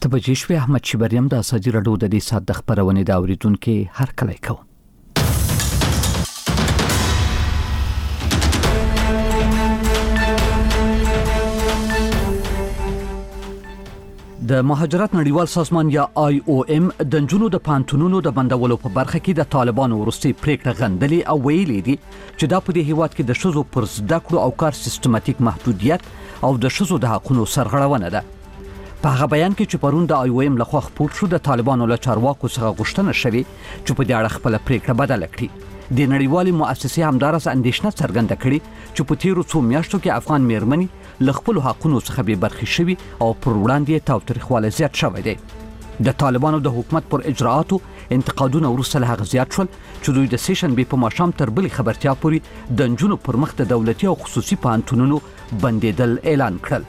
بجې شوې. احمد شبریم د ازادي راډیو د دې ساعت د خبرونې د اوریدونکو هر کله کوم. د مهاجرت نړیوال سازمان یا IOM د جنونو د پانتونونو د بندولو په برخه کې د طالبانو وروستي پریکړه غندلې او ویلي دي چې دا په دې هیواد کې د شذو پر زده کړو او کار سیستماتیک محدودیت او د شذو د حقوقو سرغړونه ده. په هغه بیان کې چې پرون د IOM لخوا خپور شو، د طالبانو له چارواکو څخه غوښتنه شوې چې په دې اړه خپل پریکړه بدل کړي. د نړیوالې مؤسسې همدارس اندېښنه څرګنده کړې چې په تیرو څو میاشتو کې افغان میرمنې له خپل حقوقو څخه بې برخې شوي او پر وړاندې تاوتریخوالی زیات شوی دی. د طالبانو د حکومت پر اجراءاتو انتقادونه وروسته له هغه زیات شول چې دوی د سیشنبې په ماښام تر بلې خبرتیا پورې د نجونو پر مخ د دولتي او خصوصي پوهنتونونو بندېدل اعلان کړل.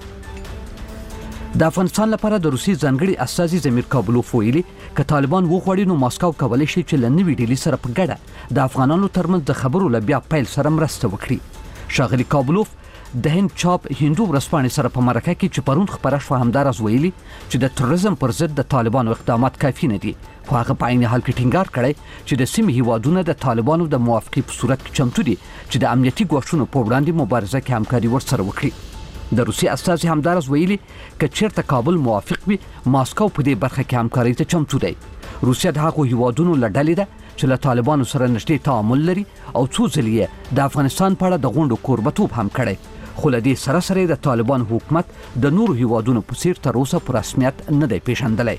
د افغانستان لپاره د روسي ځانګړي استازي زمیر کابلوف ویلي که طالبان وغواړي نو ماسکو کولی شي چې له نوې ډیلي سره په ګډه د افغانانو ترمنځ د خبرو له بیا پیل سره مرسته وکړي. ښاغلي کابلوف د هند چاپ هندو ورځپاڼې سره په مرکه کې چې پرون خبره شوه همداراز ویلي چې د تروریزم پر ضد د طالبانو اقدامات کافي نه دي، خو هغه په عین حال کې ټینګار کړی چې د سیمې هیوادونه د طالبانو د موافقې په صورت کې چمتو دي چې د امنیتي ګواښونو په وړاندې مبارزه کې همکاري ورسره وکړي. د روسي استازي همداراز ویلي که چیرته کابل موافق وي ماسکو په دې برخه کې همکاري ته چمتو دی. روسیا د هغو هیوادونو له ډلې ده چې له طالبانو سره نږدې تعامل لري او څو ځلې یې د افغانستان په اړه د غونډو کوربتوب هم کړی، خو له دې سره سره د طالبان حکومت د نورو هیوادونو په څیر تر اوسه په رسمیت نه دی پیژندلی.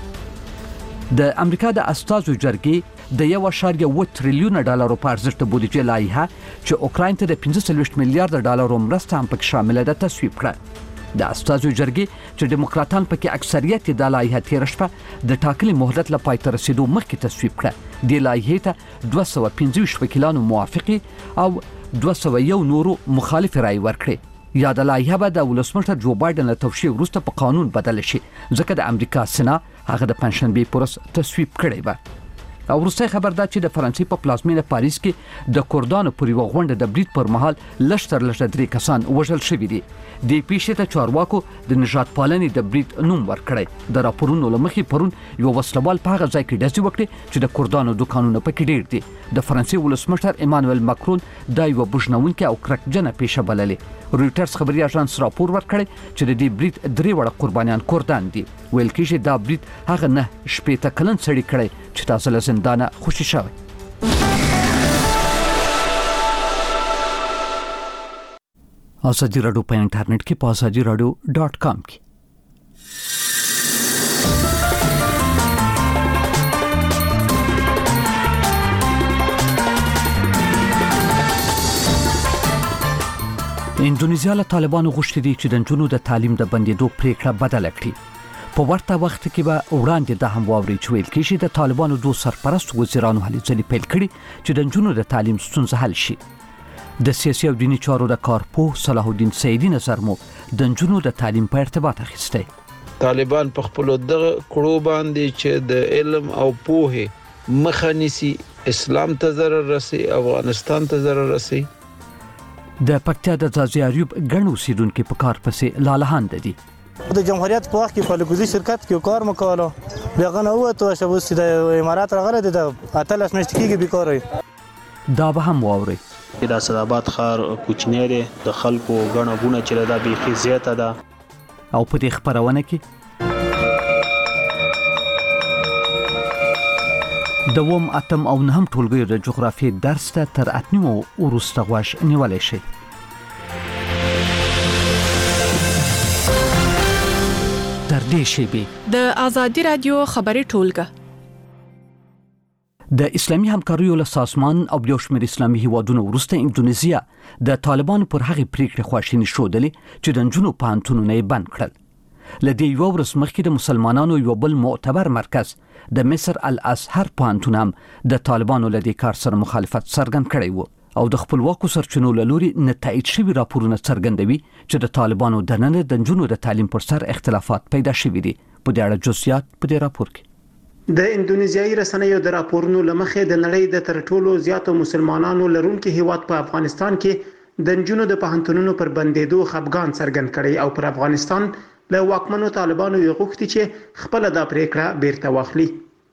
د امریکا د استازو جرګې د 1.8 تریلیون ډالرو په ارزښت د بودیجې لایحه چې اوکراین ته د 45 میلیارډ ډالرو مرسته هم پکې شامله ده تصویب کړه. د استازو جرګې چې ډیموکراتان پکې اکثریت د لایحه تیر شپه د ټاکلي مهلت له پای ته رسیدو مخکې تصویب کړه. د لایحې ته 225 وکیلانو موافقي او 201 نورو مخالف رای ورکړي. یا د لایحه به د ولسمشر جو بایدن له توشیح وروسته په قانون بدل شي ځکه د امریکا سنا هغه د پنځشنبې پورس تصویب کړی و. او وروسته خبر ده چې د فرانسې په پلازمینه پاریس کې د کردانو پر یوه غونډه د برید پر مهال لږ تر لږه 3 کسان وژل شوي دي. د پیښې ته چارواکو د نژاد پالنې د برید نوم ورکړی. د راپورونو له مخې پرون یو وسلوال په هغه ځای کې ډزې وکړې چې د کردانو دوکانونه پکې ډیر دي. د فرانسې ولسمشر ایمانوئل ماکرون دا یوه بوږنونکې او کرکجنه پیښه بللې. رویټرز خبري اژانس راپور ورکړی چې د دې برید 3 وړه قربانیان کردان دي. ویل کېږي دا برید هغه نه 18 کلن سړی کړی چې تاسو له زندانه خوشي شوی. ازادي راډیو په انټرنیټ کې په azadiaradio.com کې. اندونیزیا له طالبانو غوښتي دي چې د نجونو د تعلیم د بندېدو پریکړه بدله کړي. په ورته وخت کې به وړاندې د هم واوري چې ویل کېږي د طالبانو 2 سرپرست وزیرانو هلې ځلې پیل کړي چې د نجونو د تعلیم ستونزه حل شي. د سیاسي او دیني چارو د کارپوه صلاح الدین سیدی نظر مو د نجونو د تعلیم په ارتباط اخیستی. طالبان په خپل دغه کړو باندې چې د علم او پوهې مخه نیسي، اسلام ته ضرر رسي، افغانستان ته ضرر رسي. د پکتیا د ځاځي اریوب ګڼ اوسیدونکو په کار پسې لالهانده دي. د جمهوریت په وخت کې په لګوزي شرکت کې کار مکالو بغه نه وته چې اوس د امارات راغله د 18 میاشتې کې بیکاره. دا به هم واوري د اسداباد ښار کوچنی دی، د خلکو غڼه غونه چې دا بیخي زیاته ده. او په دې خبرونه کې دوم اتم او نهم ټولګیو د جغرافیې درس ته تر 8 وروسته غوښ نیولای شي. تر دې شی د ازادي رادیو خبري ټولګه د اسلامي همکاریو له سازمان او یو شمېر اسلامي هیوادونو وروسته اندونیزیا د طالبانو پر هغې پریکړې خواشیني ښودلې چې د نجونو پوهنتونونه یې بند کړل. له دې یوه ورځ مخکې د مسلمانانو یو بل معتبر مرکز د مصر الازهر پوهنتون هم د طالبانو له دې کار سره مخالفت څرګند کړی و او د خپلواکو سرچینو له لوري نتایج شوي راپورونه څرګندوي چې د طالبانو دننه د نجونو د تعلیم پر سر اختلافات پیدا شوي دي. په دې اړه جزئیات په دې راپور کې. د اندونیزیایي رسنیو د راپورونو لمخې د نړۍ د تر ټولو زیاتو مسلمانانو لرونکي هیواد په افغانستان کې د نجونو د پوهنتونونو پر بندېدو خپګان څرګند کړي او پر افغانستان له واکمنو طالبانو یې غوښتي چې خپل د پریکړه بیرته واخلي.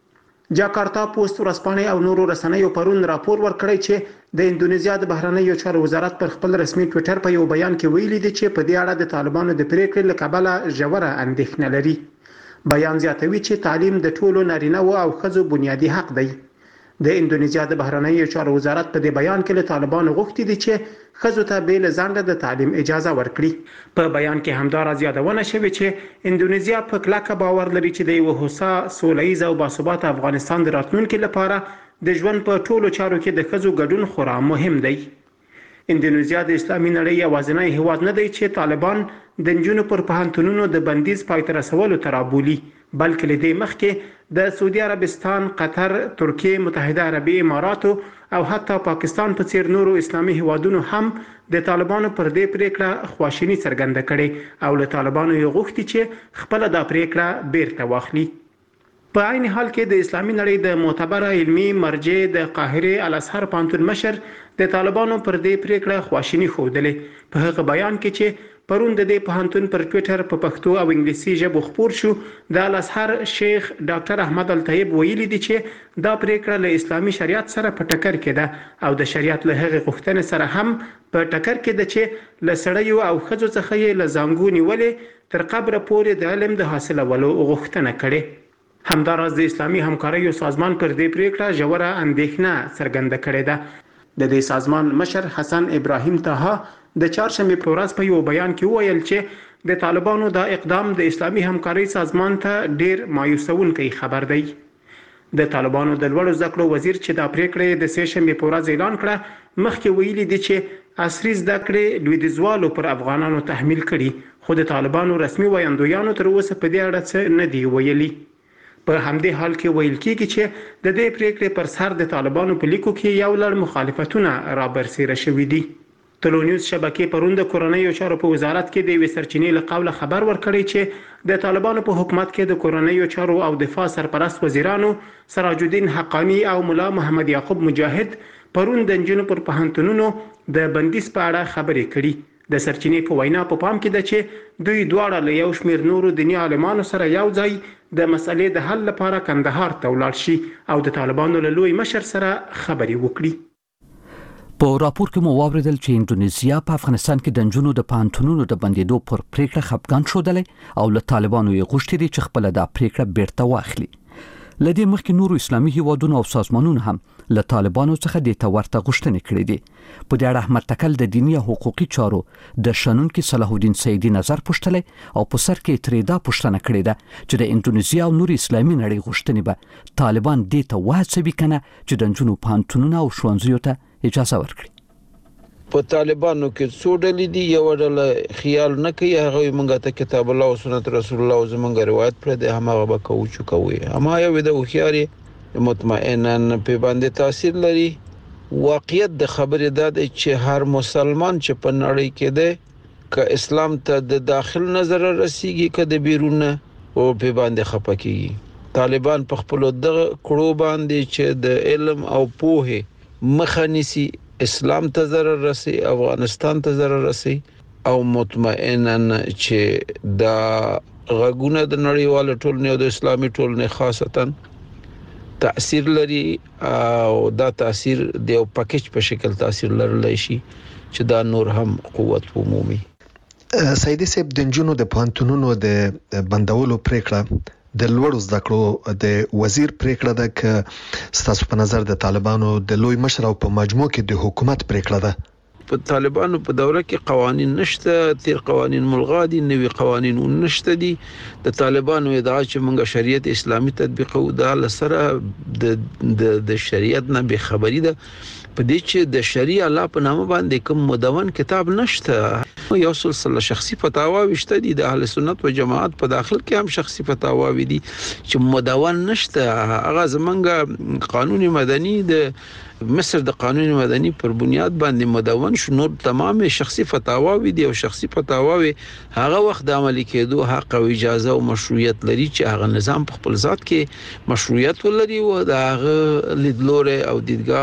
جاکارتا پوسټ ورځپاڼې او نورو رسنیو پرون راپور ورکړی چې د اندونیزیا د بهرنیو چارو وزارت پر خپل رسمي ټوئیټر په یو بیان کې ویلي دي چې په دې اړه د طالبانو د پریکړې له کبله ژوره اندېښنه لري. بیان زیاتوي چې تعلیم د ټولو نارینه‌و او ښځو بنیادي حق دی. د اندونیزیا د بهرنیو چارو وزارت په دې بیان کې له طالبانو غوښتي دي چې ښځو ته بې له ځنډه د تعلیم اجازه ورکړي. په بیان کې همداراز یادونه شوې چې اندونیزیا په کلکه باور لري چې د یو هوسا سوله ییز او باثباته افغانستان د راتلونکي لپاره د ژوند په ټولو چارو کې د ښځو ګډون خورا مهم دی. اندونیزیا د اسلامي نړۍ یوازینی هیواد نه دی چې طالبان د نجونو پر پوهنتونونو د بندیز پای ته رسولو ته رابولي، بلکې له دې مخکې د سعودي عربستان، قطر، ترکیه، متحده عربي اماراتو او حتی پاکستان په څیر نورو اسلامي هیوادونو هم د طالبانو پر دې پریکړه خواشینی څرګنده کړي او له طالبانو یې غوښتي چې خپل د پریکړه بیرته واخلي. په عین حال کې د اسلامي نړۍ د معتبره علمي مرجع د قاهره الازهر پوهنتون مشر د طالبانو پر دې پریکړه خواشینی ښودلې. په هغه بیان کې چې پرون د دې پوهنتون پر ټوئیټر په پښتو او انګلیسي ژبه خپور شو، د الازهر شیخ ډاکټر احمد الطیب ویلي دي چې دا پریکړه له اسلامي شریعت سره په ټکر کې ده او د شریعت له هغې غوښتنې سره هم په ټکر کې ده چې له سړیو او ښځو څخه یې له زانګو نیولې تر قبره پورې د علم د حاصلولو غوښتنه کړې. همداراز د اسلامي همکاریو سازمان پر دې پریکړه ژوره اندېښنه څرګنده کړې ده. د دې سازمان مشر حسن ابراهیم طه د چهارشنبې په ورځ په یو بیان کې وویل چې د طالبانو دا اقدام د اسلامي همکارۍ سازمان ته ډیر مایوسونکی خبر دی. د طالبانو د لوړو زده کړو وزیر چې دا پریکړه د سه شنبې په ورځ اعلان کړه، مخکې ویلي دي چې عصري زده کړې لویدیځوالو پر افغانانو تحمیل کړي، خو د طالبانو رسمي ویاندویانو تر اوسه په دې اړه څه نه دی ویلي. په همدې حال کې ویل کېږي چې د دې پریکړې پر سر د طالبانو په لیکو کې یو لړ مخالفتونه رابرسېره شوي دي. تلونیوز شبکې پرون د کورنیو چارو په وزارت کې د یوې سرچینې له قوله خبر ورکړی چې د طالبانو په حکومت کې د کورنیو چارو او دفاع سرپرست وزیرانو سراج الدین حقانی او مولا محمد یعقوب مجاهد پرون د نجونو پر پوهنتونونو د بندیز په اړه خبرې کړي. د سرچینې په وینا په پام کې ده چې دوی دواړه له یو شمېر نورو دیني عالمانو سره یو ځای د مسلې د حل لپاره کندهار ته ولاړ شي او د طالبانو له لوی مشر سره خبرې وکړي. په راپور کې مو واوریدل چې اندونیزیا په افغانستان کې د نجونو د پوهنتونونو د بندیدو پر پریکړه خپګان ښودلی او له طالبانو یې غوښتي دي چې خپل دا پریکړه بیرته واخلي. لدې مخکې نورو اسلامي هیوادونو او سازمانونو هم له طالبانو څخه د تورته غوښتنې کړې دي. په دې اړه احمد تکل د دینی او حقوقي چارو د شنونکو صلاح الدین سیدی نظر پوښتلی او په سر کې ترې دا پوښتنه کړې ده چې د اندونیزیا او نورو اسلامي نړۍ غوښتنې به طالبان دې ته وهڅوي کنه چې د نجونو پوهنتونونو او ښوونځیو ته اجازه ورکړي. په طالبانو کې څو ډلې دي، یو ډله خیال نه کوي، هغه موږ ته کتاب الله او سنت رسول الله زمونږ روایت پر دې همغه به کوي اما یو د هوښیاري مطمئنا په باندې تاثیر لري. واقعیت د خبرې دا دی چې هر مسلمان چې په نړۍ کې دی که اسلام ته د داخل نظر رسیږي که د بیرون او په باندې خپه کیږي. طالبان په خپل دغه کړو باندې چې د علم او پوهه مخه نیسي، اسلام ته ضرر رسي، افغانستان ته ضرر رسي او مطمئنا چې دا غږونه د نړیوال ټولنې او د اسلامي ټولنې خاصتا تاثیر لري او دا تاثیر د یو پکیج په شکل تاثیر لرلی شي چې دا نور هم قوت ومومي. سیدی صاحب، د نجونو د پوهنتونونو د بندولو پریکړه د لوړو زده کړو د وزیر پریکړه ده که ستاسو په نظر د طالبانو د لوی مشر او په مجموع کې د حکومت پریکړه ده؟ په طالبانو په دوره کې قوانین نشته، تیر قوانین ملغا دي، نوي قوانین نشته دي. د طالبانو ادعا چې موږ شریعت اسلامي تطبیقو دا لسره د شریعت نه به خبري ده په دې چې د شریعه الله په نامه باندې کوم مدون کتاب نشته. یو سلسله شخصي فتاوا شته دي د اهل سنت و جماعت په داخل کې هم شخصي فتاوا دي چې مدون نشته. هغه زمونږ قانون مدني د مصر د قانون مدني پر بنیاد باندې مدون شو، نور تمام شخصي فتاوا دي او شخصي فتاوا هغه وخت د عملي کېدو حق او اجازه او مشروعیت لري چې هغه نظام په خپل ذات کې مشروعیت ولري او د هغه لیدلوره او دیدګاه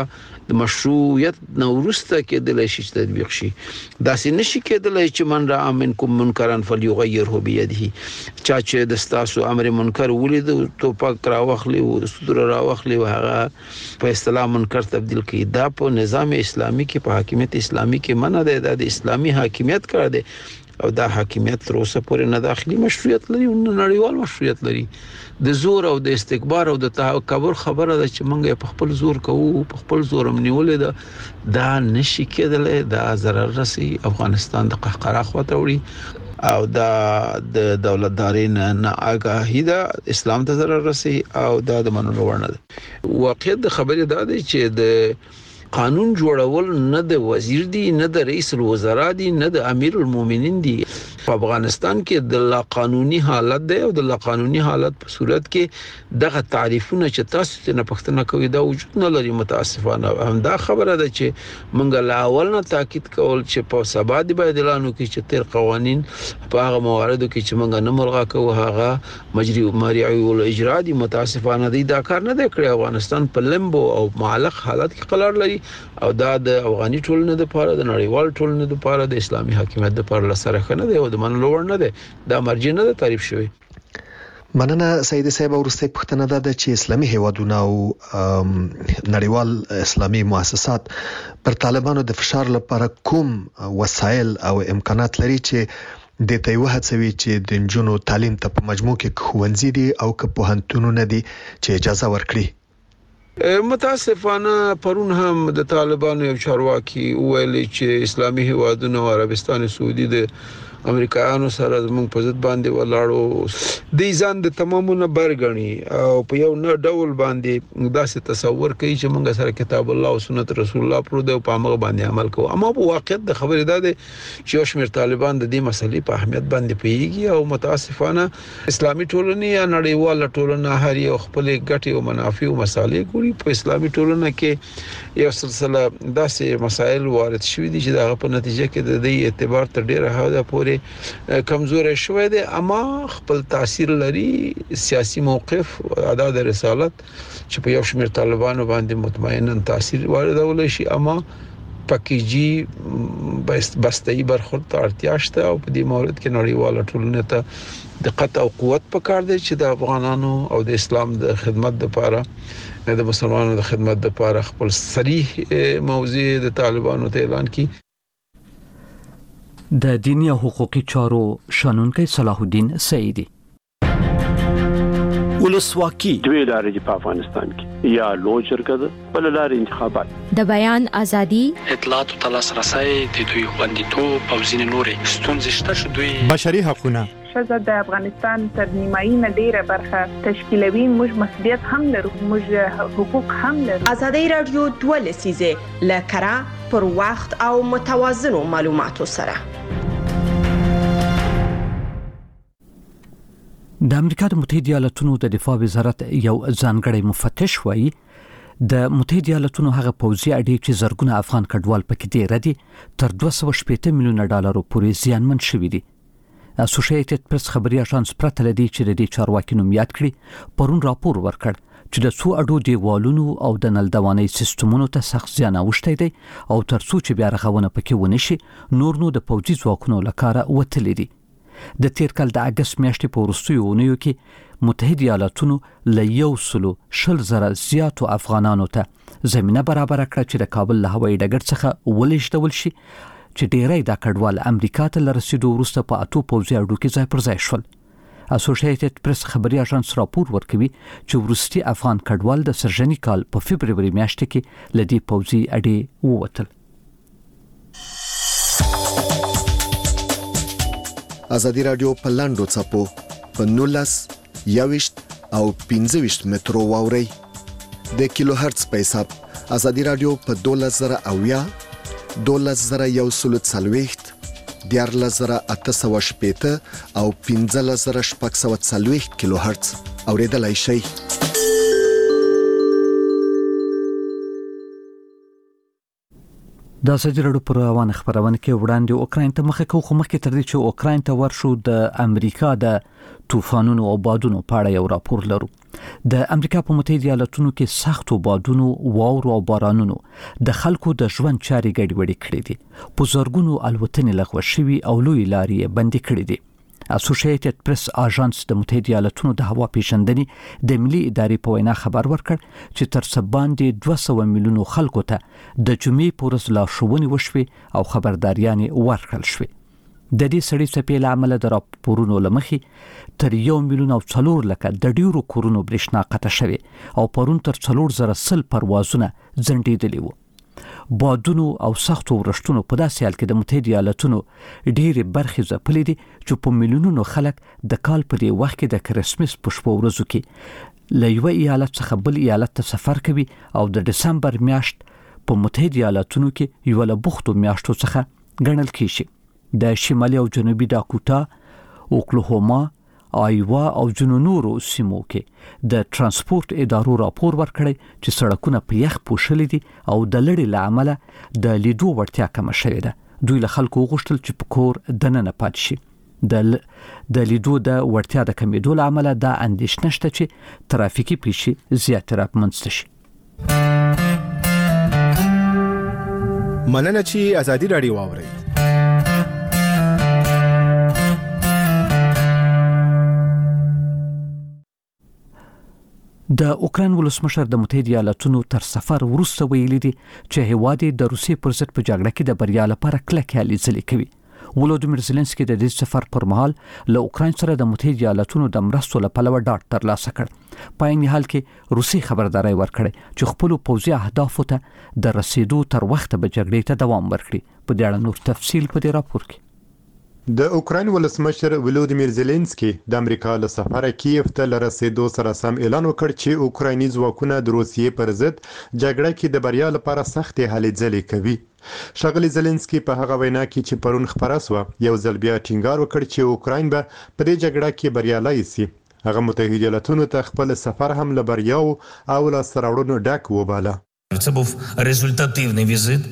د مشروعیت نورسته کېدل شي چې تطبیق شي. داسې نشي کېدلای چې من را منکم منکرن فلیغیره بيده، چا چې د ستاسو امر منکر ولید توپک را واخلي او صدور را واخلي او هغه په اصطلاح منکر تبدیل کړي. دا په نظام اسلامي کې په حاکمیت اسلامي کې منع ده، د اسلامي حاکمیت کار دی او دا حاکمیت تر اوسه پورې نه داخلي مشروعیت لري او نړیوال مشروعیت لري. د زور او د استکبار او د تکبر خبره ده چې موږ په خپل زور کوو، په خپل زور منولې ده، دا نشي کېدلی. دا ضرر رسي افغانستان د قهقرا خواته وړي او دا د دولتداري نه آگاهی ده اسلام ته ضرر رسي او دا د منلو وړ نه ده. واقعیت د خبرې دا دی چې د قانون جوړول نه د وزیر دی، نه د رئیس الوزرا دی، نه د امیر المؤمنین دی. په افغانستان کې د لا قانوني حالت دی او د لا قانوني حالت په صورت کې دغه تعریفونه چې تاسو ته نه پښتنه کوي دا وجود نه لري. متاسفانه هم دا خبره ده چې مونږ لا اول نه تاکید کول چې په سبا دی باید اعلان وکړي چې تیر قوانين په هغه مواردو کې چې مونږ نه ملغا کوو هغه مجري مرعي او اجرا دي. متاسفانه دی دا کار نه دی کړی. افغانستان په لمبو او معلق حالت کې قرار لري او دا د افغاني ټولنې لپاره، د نړیوال ټولنې لپاره، د اسلامي حاکمیت لپاره لسره خنه دی او د منلو وړ نه دی. دا مرجع نه ده تعریف شوی. مننه سید صاحب. ورسته پښتنه ده چې اسلامي هیوادونه او نړیوال اسلامي مؤسسات پر طالبانو د فشار لپاره کوم وسایل او امکانات لري چې د تیوه هڅوي چې د نجونو تعلیم ته په مجموع کې ښوونځي دي او که پوهنتونونه دي چې اجازه ورکړي؟ متاسفانه پرون هم د طالبانو یو چارواکي ویل چې اسلامي هیوادونو او عربستان سعودي د امریکایانو سره زموږ په ضد باندې ولاړو، د ځان د تمامونه برګنی او په یو نه ډول باندې داسې تصور کوي چې موږ سره کتاب الله او سنت رسول الله پر د په هغه باندې عمل کوو. اما په واقعیت د خبرې ده چې یو شمېر طالبان د دې مسلې په اهمیت باندې پیږي او متاسفانه اسلامي ټولنه یا نړیواله ټولنه هر یو خپل ګټې او منافع او مصالح ګوري. په اسلامي ټولنه کې یو سلسله داسې مسایل وارد شوي دي چې دغه په نتیجه کې د دې اعتبار تر ډیره حده پورې کمزورې شوې ده. اما خپل تاثیر لري سیاسي موقف ادا د رسالت چې په یو شمېر طالبانو باندې مطمئنا تاثیر واردول شي. اما پکېجی بسته‌ای برخورد ته اړتیا شته او په دې مورد کې نړیواله ټولنه ته دقت او قوت پکار دی چې د افغانانو او د اسلام د خدمت لپاره، د مسلمانانو د خدمت لپاره خپل صریح موضوع د طالبانو ته اعلان کړي. د دینی او حقوقي چارو شانونکی صلاح الدین سعیدی: ولسواکي دوی لارې په افغانستان کې یا لوی جرګه بل لارې انتخابات، د بیان ازادي، اطلاعات او تلاسرسي د دوی خوندیتوب او ځینې نورې ستونزې شته چې دوی بشري حقوقونه شزه د افغانستان تر نیمایي نه ډیره برخه تشکیلوي. موږ مسؤلیت هم لرو، موږ حقوق هم لرو. ازادي رادیو 2 لسیزه لکرا پر وخت او متوازنو معلوماتو سره. د امریکا د متحده ایالاتونو د دفاع وزارت یو ځانګړی مفتش وایي د متحده ایالاتونو هغه پوځي اډې چې زرګونه افغان کډوال پکې دي ردي تر 280 میلیونه ډالر پورې زیانمن شوي دي. اسوسییټډ پریس خبري اژانس پرته لدی چې د دې چارواکي نوم یاد کړي پرون راپور ورکړ چې د څو اډو دیوالونو او د نل دوانۍ سیستمونو ته سخت زیان اوښتی دی او تر څو چې بیا رغونه پکې ونشي نور نو د پوځي ځواکونو لکاره وتلي دي. د تیر کال د اگست میاشتې په وروستیو اونیو کې متحده ایالاتونو له 120,000 زیاتو افغانانو ته زمينه برابر کړه چې د کابل له هوایي ډګر څخه ولېږدول شي چې ډیری د کډوال امریکا ته لرسېدو وروسته په اتو پوځي اډو کې ځای پر ځای شول. اسوسییټډ پریس خبري اژانس راپور ورکوي چې وروستي افغان کډوال د سرجنی کال په فبرवरी میاشت کې لدی پوځي اډې ووتل. ازادي رادیو په لاندو چپو په 19 21 او 25 مترو واوري د کیلو هرتز په حساب. ازادي رادیو په 12000 12140 14880 او 15640 کیلو هرتز اوریدلای شئ. د ازادي راډیو پر روانه خبرونه کې وړاندې اوکرين ته مخه کوو، خو مخکې تر دې چې اوکرين ته ورشو د امریکا د طوفانونو او بادونو په اړه یو راپور لرو. د امریکا په متحده ایالاتونو کې سختو بادونو، واورو او بارانونو د خلکو د ژوند چارې ګډوډې کړې دي. په زرګونو الوتنې لغوه شوي او لوی لارې بندي کړې دي. اسوسییټډ پریس اژانس د متحده ایالاتونو د هوا پیژندنې د ملي ادارې په وینا خبر ورکړ چې تر څه باندې 200 میلیونو خلکو ته د جمعې په ورځ لارښوونې وشوي او خبرداریانې ورکړل شوې. د دې سړي څپې له امله د راپورونو لمخې تر 1 میلیون او 4 لکه د ډیرو کورونو برېښنا قطع شوه او پرون تر 4,000 پروازونه ځنډېدلي وو. بادونو او سختو ورشتونو په داسې حال کې د متحده ایالاتونو ډېرې برخې ځپلې دي چې په میلیونونو خلک د کال په دې وخت کې د کرسمس په شپو ورځو کې له یو ایالت څخه بل ایالت ته سفر کوي او د دسمبر میاشت په متحده ایالاتونو کې یو له بوختو میاشتو څخه ګڼل کیږي. د شمالي او جنوبي داکوتا، اوکلاهوما، آیوا او جنو نورو سیمو کې د ترانسپورت ادارو راپور ورکړی چې سړکونه په یخ پوښلي دي او د لړۍ له امله د لیدو وړتیا کمه شوې ده. دوی له خلکو غوښتل چې په کور دننه پاتې شي. د لیدو د وړتیا د کمیدو له امله دا اندېښنه شته چې ترافیکي پیښې زیاتې رامنځته شي. مننه چې ازادي راډیو واورئ. د اوکرين ولسمشر د متحده ایالاتونو تر سفر وروسته ویلي دي چې هیواد د روسیې پر ضد په جګړه کې د بریا لپاره کلکې هلې ځلې کوي. ولودیمیر زيلنسکي د دې سفر پر مهال له اوکرين سره د متحده ایالاتونو د مرستو لپاره ډاډ ترلاسه کړ. په عین حال کې روسي خبرداري ورکړه چې خپل پوځي اهدافو ته د رسیدو تر وخته به جګړې ته دوام ورکړي. په دې اړه نور تفصیل په دې راپور کې. د اوکرين ولسمشر ولودیمیر زيلنسکي د امریکا له سفر کیف ته لرسېدو سره سم اعلان وکړ چې اوکرایني ځواکونه د روسیې پر ضد جګړه کې د بریا لپاره سختې هلې ځلې کوي. ښاغلي زيلنسکي په هغه وینا کې چې پرون خبره سوه یو ځل بیا ټینګار وکړ چې اوکراین به په دې جګړه کې بریالي شي. هغه متحده ایالاتونو ته خپل سفر هم له بریاو او لاسته راوړنو ډک وباله. Це був результативний візит.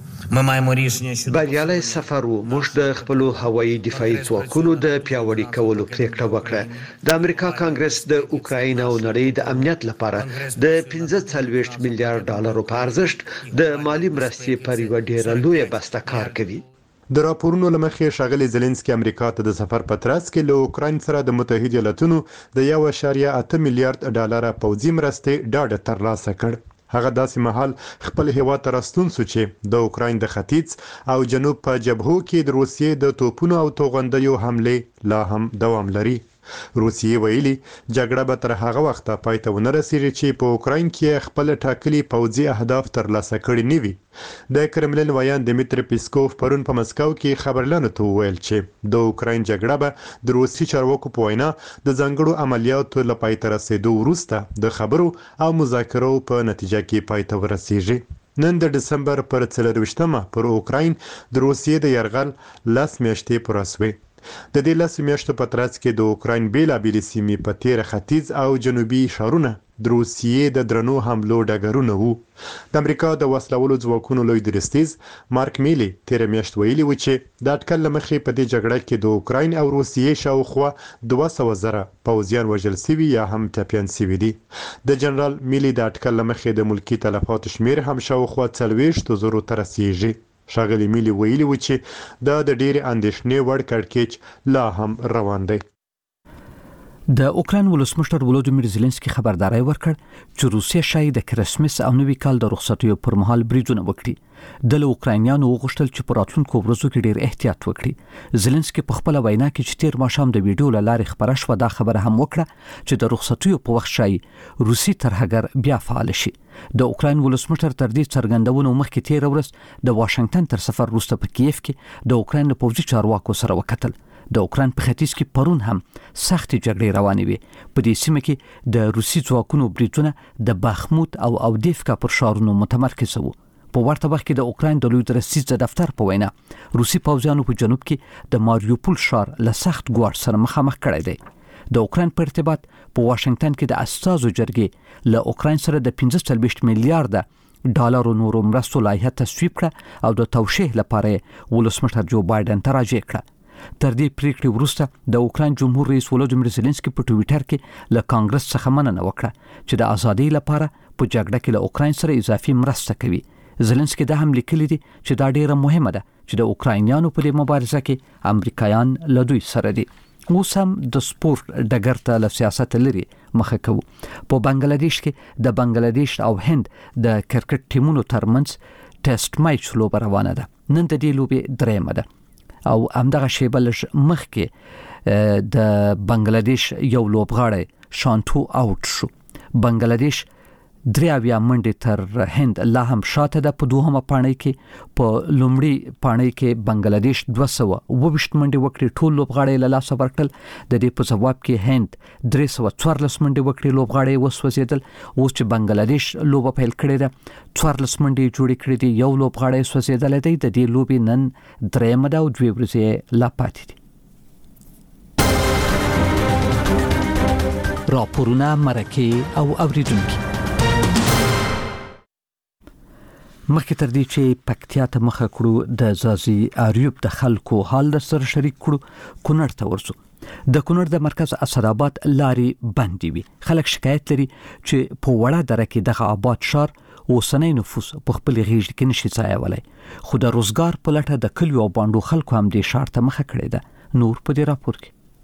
بریالی سفر وو. موږ د خپل هوایي دفاعي ځواکونو د پیاوړي کولو پریکړه وکړه. د امریکا کانګرس د اوکراین او نړۍ د امنیت لپاره د 45 میلیارډ ډالرو په ارزښت د مالی مرستې پر یو ډیره لوی بسته کار کوي. د راپورونو لمخې ښاغلي زيلنسکي امریکا ته د سفر په ترڅ کې له اوکراین سره د متحده ایالاتونو د 1.8 میلیارډ ډالر پوځي مرستې ډاډ ترلاسه کړ. هغه داسې مهال خپل هیواد ته راستون سو چې د اوکراین د ختیځ او جنوب په جبهو کې د روسیې د توپونو او توغندیو حمله لا هم دوام لري. روسیې ویلي جګړه به تر هغه وخته پای ته ونه رسیږي چې په اوکراین کې خپل ټاکلي پوځي اهداف ترلاسه کړي نه وي. د کرملین ویان دمیتری پیسکوف پرون په مسکو کې خبرلانو ته وویل چې د اوکراین جګړه به د روسي چارواکو په وینا د ځانګړو عملیاتو له پای ته رسیدو وروسته د خبرو او مذاکرو په نتیجه کې پای ته ورسیږي. نن د دسمبر پر 24مه پر اوکراین د روسیې د یرغل 10 میاشتې پوره شوې. د دې 10 میاشتو په ترڅ کې د اوکراین بیلابېلې سیمې په تیر ختیځ او جنوبي ښارونه د روسیې د درنو حملو ډګرونه وو. د امریکا د وسلوالو ځواکونو لوی درستیز مارک میلی تیر میاشت ویلي و چې د اټکل لمخې په دې جګړه کې د اوکراین او روسیې شاوخوا 200,000 پوځیان وژل شوي یا هم ټپیان شوي دي. د جنرال میلی د اټکل لمخې د ملکی تلفاتو شمیر هم شاوخوا 40,000 ته رسیږي. ښاغلي میلی ویلي و چې دا د ډېرې اندېښنې وړ کړکېچ لا هم روان دی. د اوکرين ولسمشر ولودیمیر زيلنسکي خبرداري ورکړ چې روسیه شاید د کرسمس او نوي کال د رخصتیو پر مهال بریدونه وکړي. د اوکراینیانو وغوښتل چې په راتلونکو ورځو کې ډېر احتیاط وکړي. زيلنسکي په خپل وینا کې چې تیر ماښام د ویډیو له لارې خبره شوه دا خبره هم وکړه چې د رخصتیو په وخت شاید روسي ترهګر بیا فعال شي. د اوکراین ولسمشر تر دې څرګندونو مخکې تیر ورځ د واشنگټن تر سفر وروسته په کیف کې د اوکراین له پوځي چارواکو سره وکتل. د اوکراین په ختیځ کې پرون هم سختې جګړې روانې وي. په دې سیمه کې د روسي ځواکونو بریدونه د باخموت او اودیفکا پر ښارونو متمرکز وو. په ورته وخت کې د اوکراین د لوی درستیز دفتر په وینا روسي پوځیانو په جنوب کې د ماریوپول ښار له سخت ګواښ سره مخامخ کړی دی. د اوکراین په ارتباط په واشنگټن کې د استازو جرګې له اوکراین سره د 45 میلیارډ ډالرو نورو مرستو لایحه تصویب کړه او د توشیح لپاره ولسمشر جو بایدن ته راجع کړه. تر دې پریکړې وروسته د اوکراین جمهور رئیس ولودیمیر زيلنسکي په ټویټر کې له کانګرس څخه مننه وکړه چې د ازادۍ لپاره په جګړه کې له اوکراین سره اضافي مرسته کوي. زيلنسکي دا هم لیکلي دي چې دا ډیره مهمه ده چې د اوکراینیانو په دې مبارزه کې امریکایان له دوی سره دي. اوس هم د سپورت ډګر ته له سیاست لري مخه کوو. په بنگلاديش کې د بنگلاديش او هند د کرکټ ټیمونو ترمنځ ټیسټ میچ لوبه روانه ده. نن د دې لوبې درېمه ده او همدغه شیبه لږ مخکې د بنگلاديش یو لوبغاړی شانتو اوټ شو. بنگلاديش 3 منډې تر هند لا هم شاته ده. په دوهمه پاڼۍ کې په لومړی پاڼۍ کې بنگلاديش 220 منډې وکړي، ټول لوبغاړي له لاسه ورکړل. د دې په جواب کې هند 314 منډې وکړي، لوبغاړي وسوځیدل. اوس چې بنگلاديش لوبه پیل کړې ده 14 منډې جوړې کړې دي، یو لوبغاړی سوځیدل دی. د دې لوبې نن درېمه ده او 2 ورځې لا پاتې دي. راپورونه مرکه او اوریدونکو مخکې تر دې چې پکتیا ته مخه کړو د زازي اریوب د خلکو حال در سره شریک کړو، کونړ ته ورسو. د کونړ د مرکز اسداباد لارې بندي وي. خلک شکایت لري چې په وړه دره کې دغه آباد شهر اوسنی نفوس په خپل غیږ کې نشي ځایولی، خو د روزګار په لټه د کلیو او باندو خلکو هم دې شهر ته مخه کړې ده. نور په دې راپور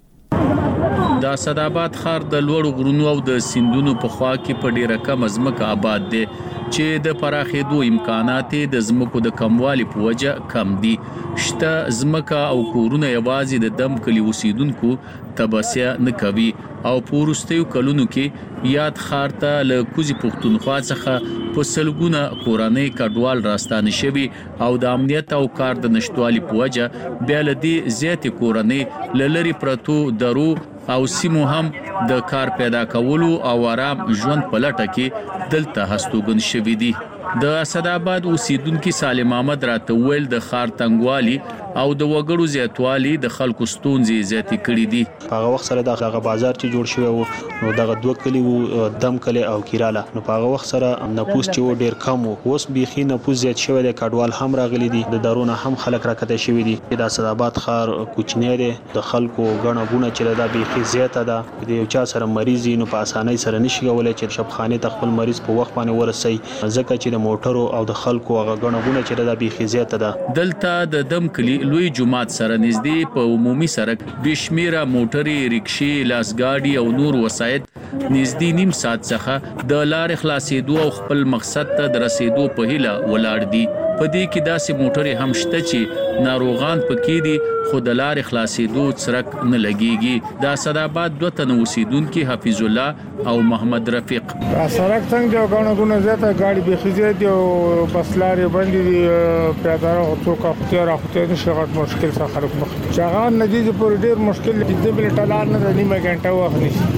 کې د اسداباد ښار د لوړو غرونو او د سیندونو په خوا کې په ډیره کم ځمکه آباد دی چې د پراخېدو امکانات د ځمکو د کموالي په وجه کم دي. شته ځمکه او کورونه یوازې د دم کلی اوسیدونکو تبصره نه کوي او پورستیو کلونو کې یاد ښار ته له کوزي پښتونخوا څخه په سلګونه کورنۍ کډوال راستانه شوي او د امنیت او کار د نشټوالي په وجه بیا له دې زیاتې کورنۍ لری پرتو درو او سیمو هم د کار پیدا کولو او آرام ژوند په لټه کې دلته هستوګن شوي دي. د اسداباد اوسیدونکو سالم احمد راته ویل د خار تنګوالي او د وګړو زیاتوالي د خلکو ستونزې زیاتې کړې دي. هغه وخت سره دغه بازار چې جوړ شوی وو نو دغه دوه کلی وو دم کلی او کیراله، نو په هغه وخت سره نفوس چې ډیر کم وو. اوس بيخي نفوس زیات شوی دی، کډوال هم راغلي دي، د دارونه هم خلک راکته شوی دي. د اسداباد خار کوچنی دی، د خلکو غڼه غونه چې دا بيخي زیاته ده. د یو چا سره مریض نو په اسانۍ سره نشي کولای چې شپخانه ته خپل مریض په وخت باندې ورسي، ځکه چې د موټرو او د خلکو هغه غڼه غونه چې دا بيخي زیاته ده. دلته د دم کلی لوی جماعت سره نږدې په عمومي سړک بشمیره موټرې، رکشې، لاسګاډي او نور وسایط نږدې نیم ساعت څخه د لارې خلاصېدو او خپل مقصد ته د رسیدو په هیله ولاړ دي. په دې کې داسې موټرې هم شته چې ناروغان پکې دي خو د لارې خلاصېدو څرک نه لګيږي. د اسداباد 2 تن اوسیدونکو حفیظ الله او محمد رفیق سړک څنګه دی غاڼه غونه زیاته ګاډي به خزې دی او بس لارې باندې دی پیادار او څوک اختیار نشي غټ مشکل سره خلک مخ چاغان نتیجه پر ډیر مشکل دي. د بل ټلار نه نیمه غنټه وخت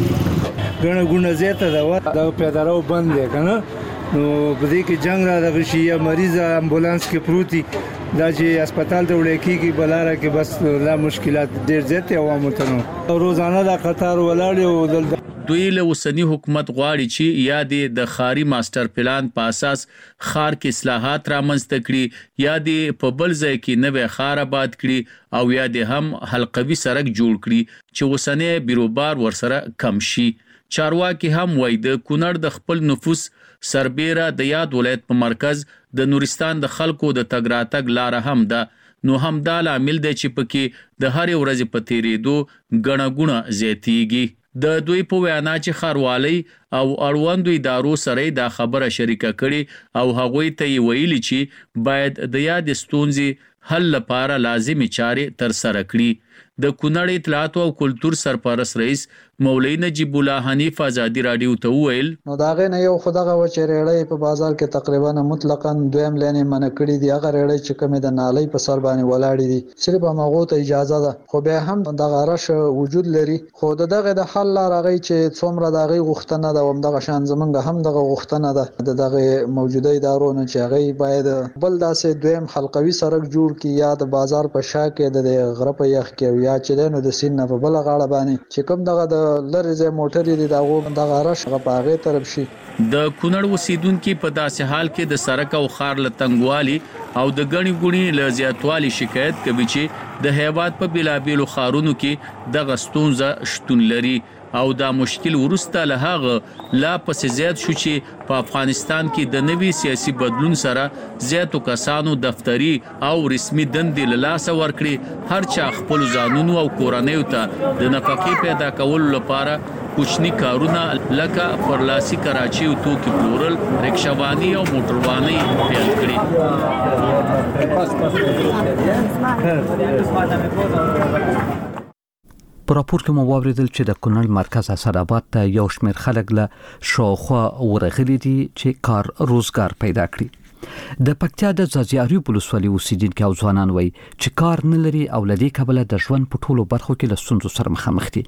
نشي غاڼه غونه زیاته دا د پیادارو بند دی کنه. نو په دې کې جنگ را دغه شي یا مریض امبولانس کې پروتي دا چې هسپتال ته وړي کیږي بلاره کې بس لا مشکلات ډیر زیات عوامو ته نو روزانه دا قطار ولاړ او دلته دوی له اوسنی حکومت غواړي چې یا د خاري ماستر پلان په اساس خار کې اصلاحات رامنځته کړي یا د په بل ځای کې نوې خار آباد کړي او یا د هم حلقوي سړک جوړ کړي چې اوسنی بیروبار ورسره کم شي. چارواکي هم وایي د کونړ د خپل نفوس سربېره د یاد ولایت په مرکز د نورستان د خلکو د تګ راتګ لار هم ده، نو هم دا لامل دی چې پکې د هر ورځ په تیریدو غڼه غونه زیاتیږي. د دوی په وینا چې خاروالي او اړوندو ادارو سره دا خبره شریکه کړي او هغوی ته ویلي چې باید د یاد ستونزې حل لپاره لازمي چارې تر سره کړي. د کونړ اطلاعات او کلتور سرپرست رئیس مولوی نجیب الله حنیف ازادي رادیو ته ویل نو داغه نه یو خدغه و چې ریړې په بازار کې تقریبا مطلقاً دویم لینې منع کړي دي. هغه ریړې چې کومه د نالۍ په سر باندې ولاړې دي صرف هغه ته اجازه ده، خو به هم دغه رش وجود لري. خو دغه د حل راغی چې څومره دغه غوښتنه ده او دغه شان زمونږ هم دغه غوښتنه ده دغه موجوده ادارو نه چې هغه باید بل داسې دویم حلقوي سړک جوړ کړي یا د بازار په شا کې د غره په یخ کې یا چې د سین نه په بل غاړه باندې چې کوم دغه د لری ځای موټر دي دا غارش غپاغه طرف شي. د کونړ اوسیدونکو په داسې حال کې د سړک او خار لتنګوالي او د غني ګونی له زیاتوالي شکایت کوي چې د هیواد په بلابلو خارونو کې د غستونزه شتون لري او دا مشکل ورسته له هغه لا پس زیات شو چې په افغانستان کې د نوي سیاسي بدلون سره زیاتو کسانو دفتری او رسمي دندې له لاس ورکړي. هر چا خپل ځانونو او کورنیو ته د نفقې پیدا کولو لپاره کوچني کارونه لکه پرلاسي کراچي او توکي پلورل، رکشاواني او موټرواني پیل کړي. په راپور کې مو واوریدل چې د کونړ مرکز اسداباد ته یو شمېر خلک له شاوخوا ورغلي دي چې کار روزګار پیدا کړي. د پکتیا د ځاځي ولسوالۍ اوسیدونکو او ځوانان وایي چې کار نه لري او لدی کبله د ژوند په ټولو برخو کې له ستونزو سره مخامخ دي.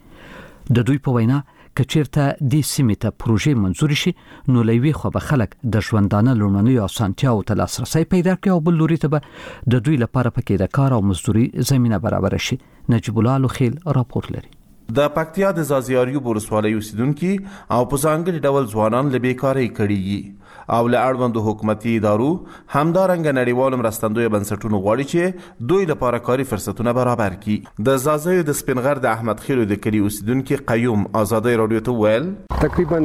د دوی په وینا کچیرته د سیمې ته پروژې منزور شي نو لوي خو به خلک د ژوندانه لومړنۍ اسانتیاو ته لاسرسي پیدا کړي او بل لوري ته به د دوی لپاره پکې د کار او مزدوري زمينه برابر شي. نجیب الله لوخیل راپور لري. د پکتیا د ځاځي ولسوالۍ اوسیدونکو او په ځانګړي ډول ځوانان له بیکارۍ کړي او له اړوندو حکومتي ادارو همدارنګ نړیوالو مرستندوی بنسټونو غواړي چې دوی لپاره کاري فرصتونه برابر کړي. د ځاځي د سپینغر د احمد خیلو د کلی اوسیدونکو قیوم آزادۍ رادیو ته ویل تقریبا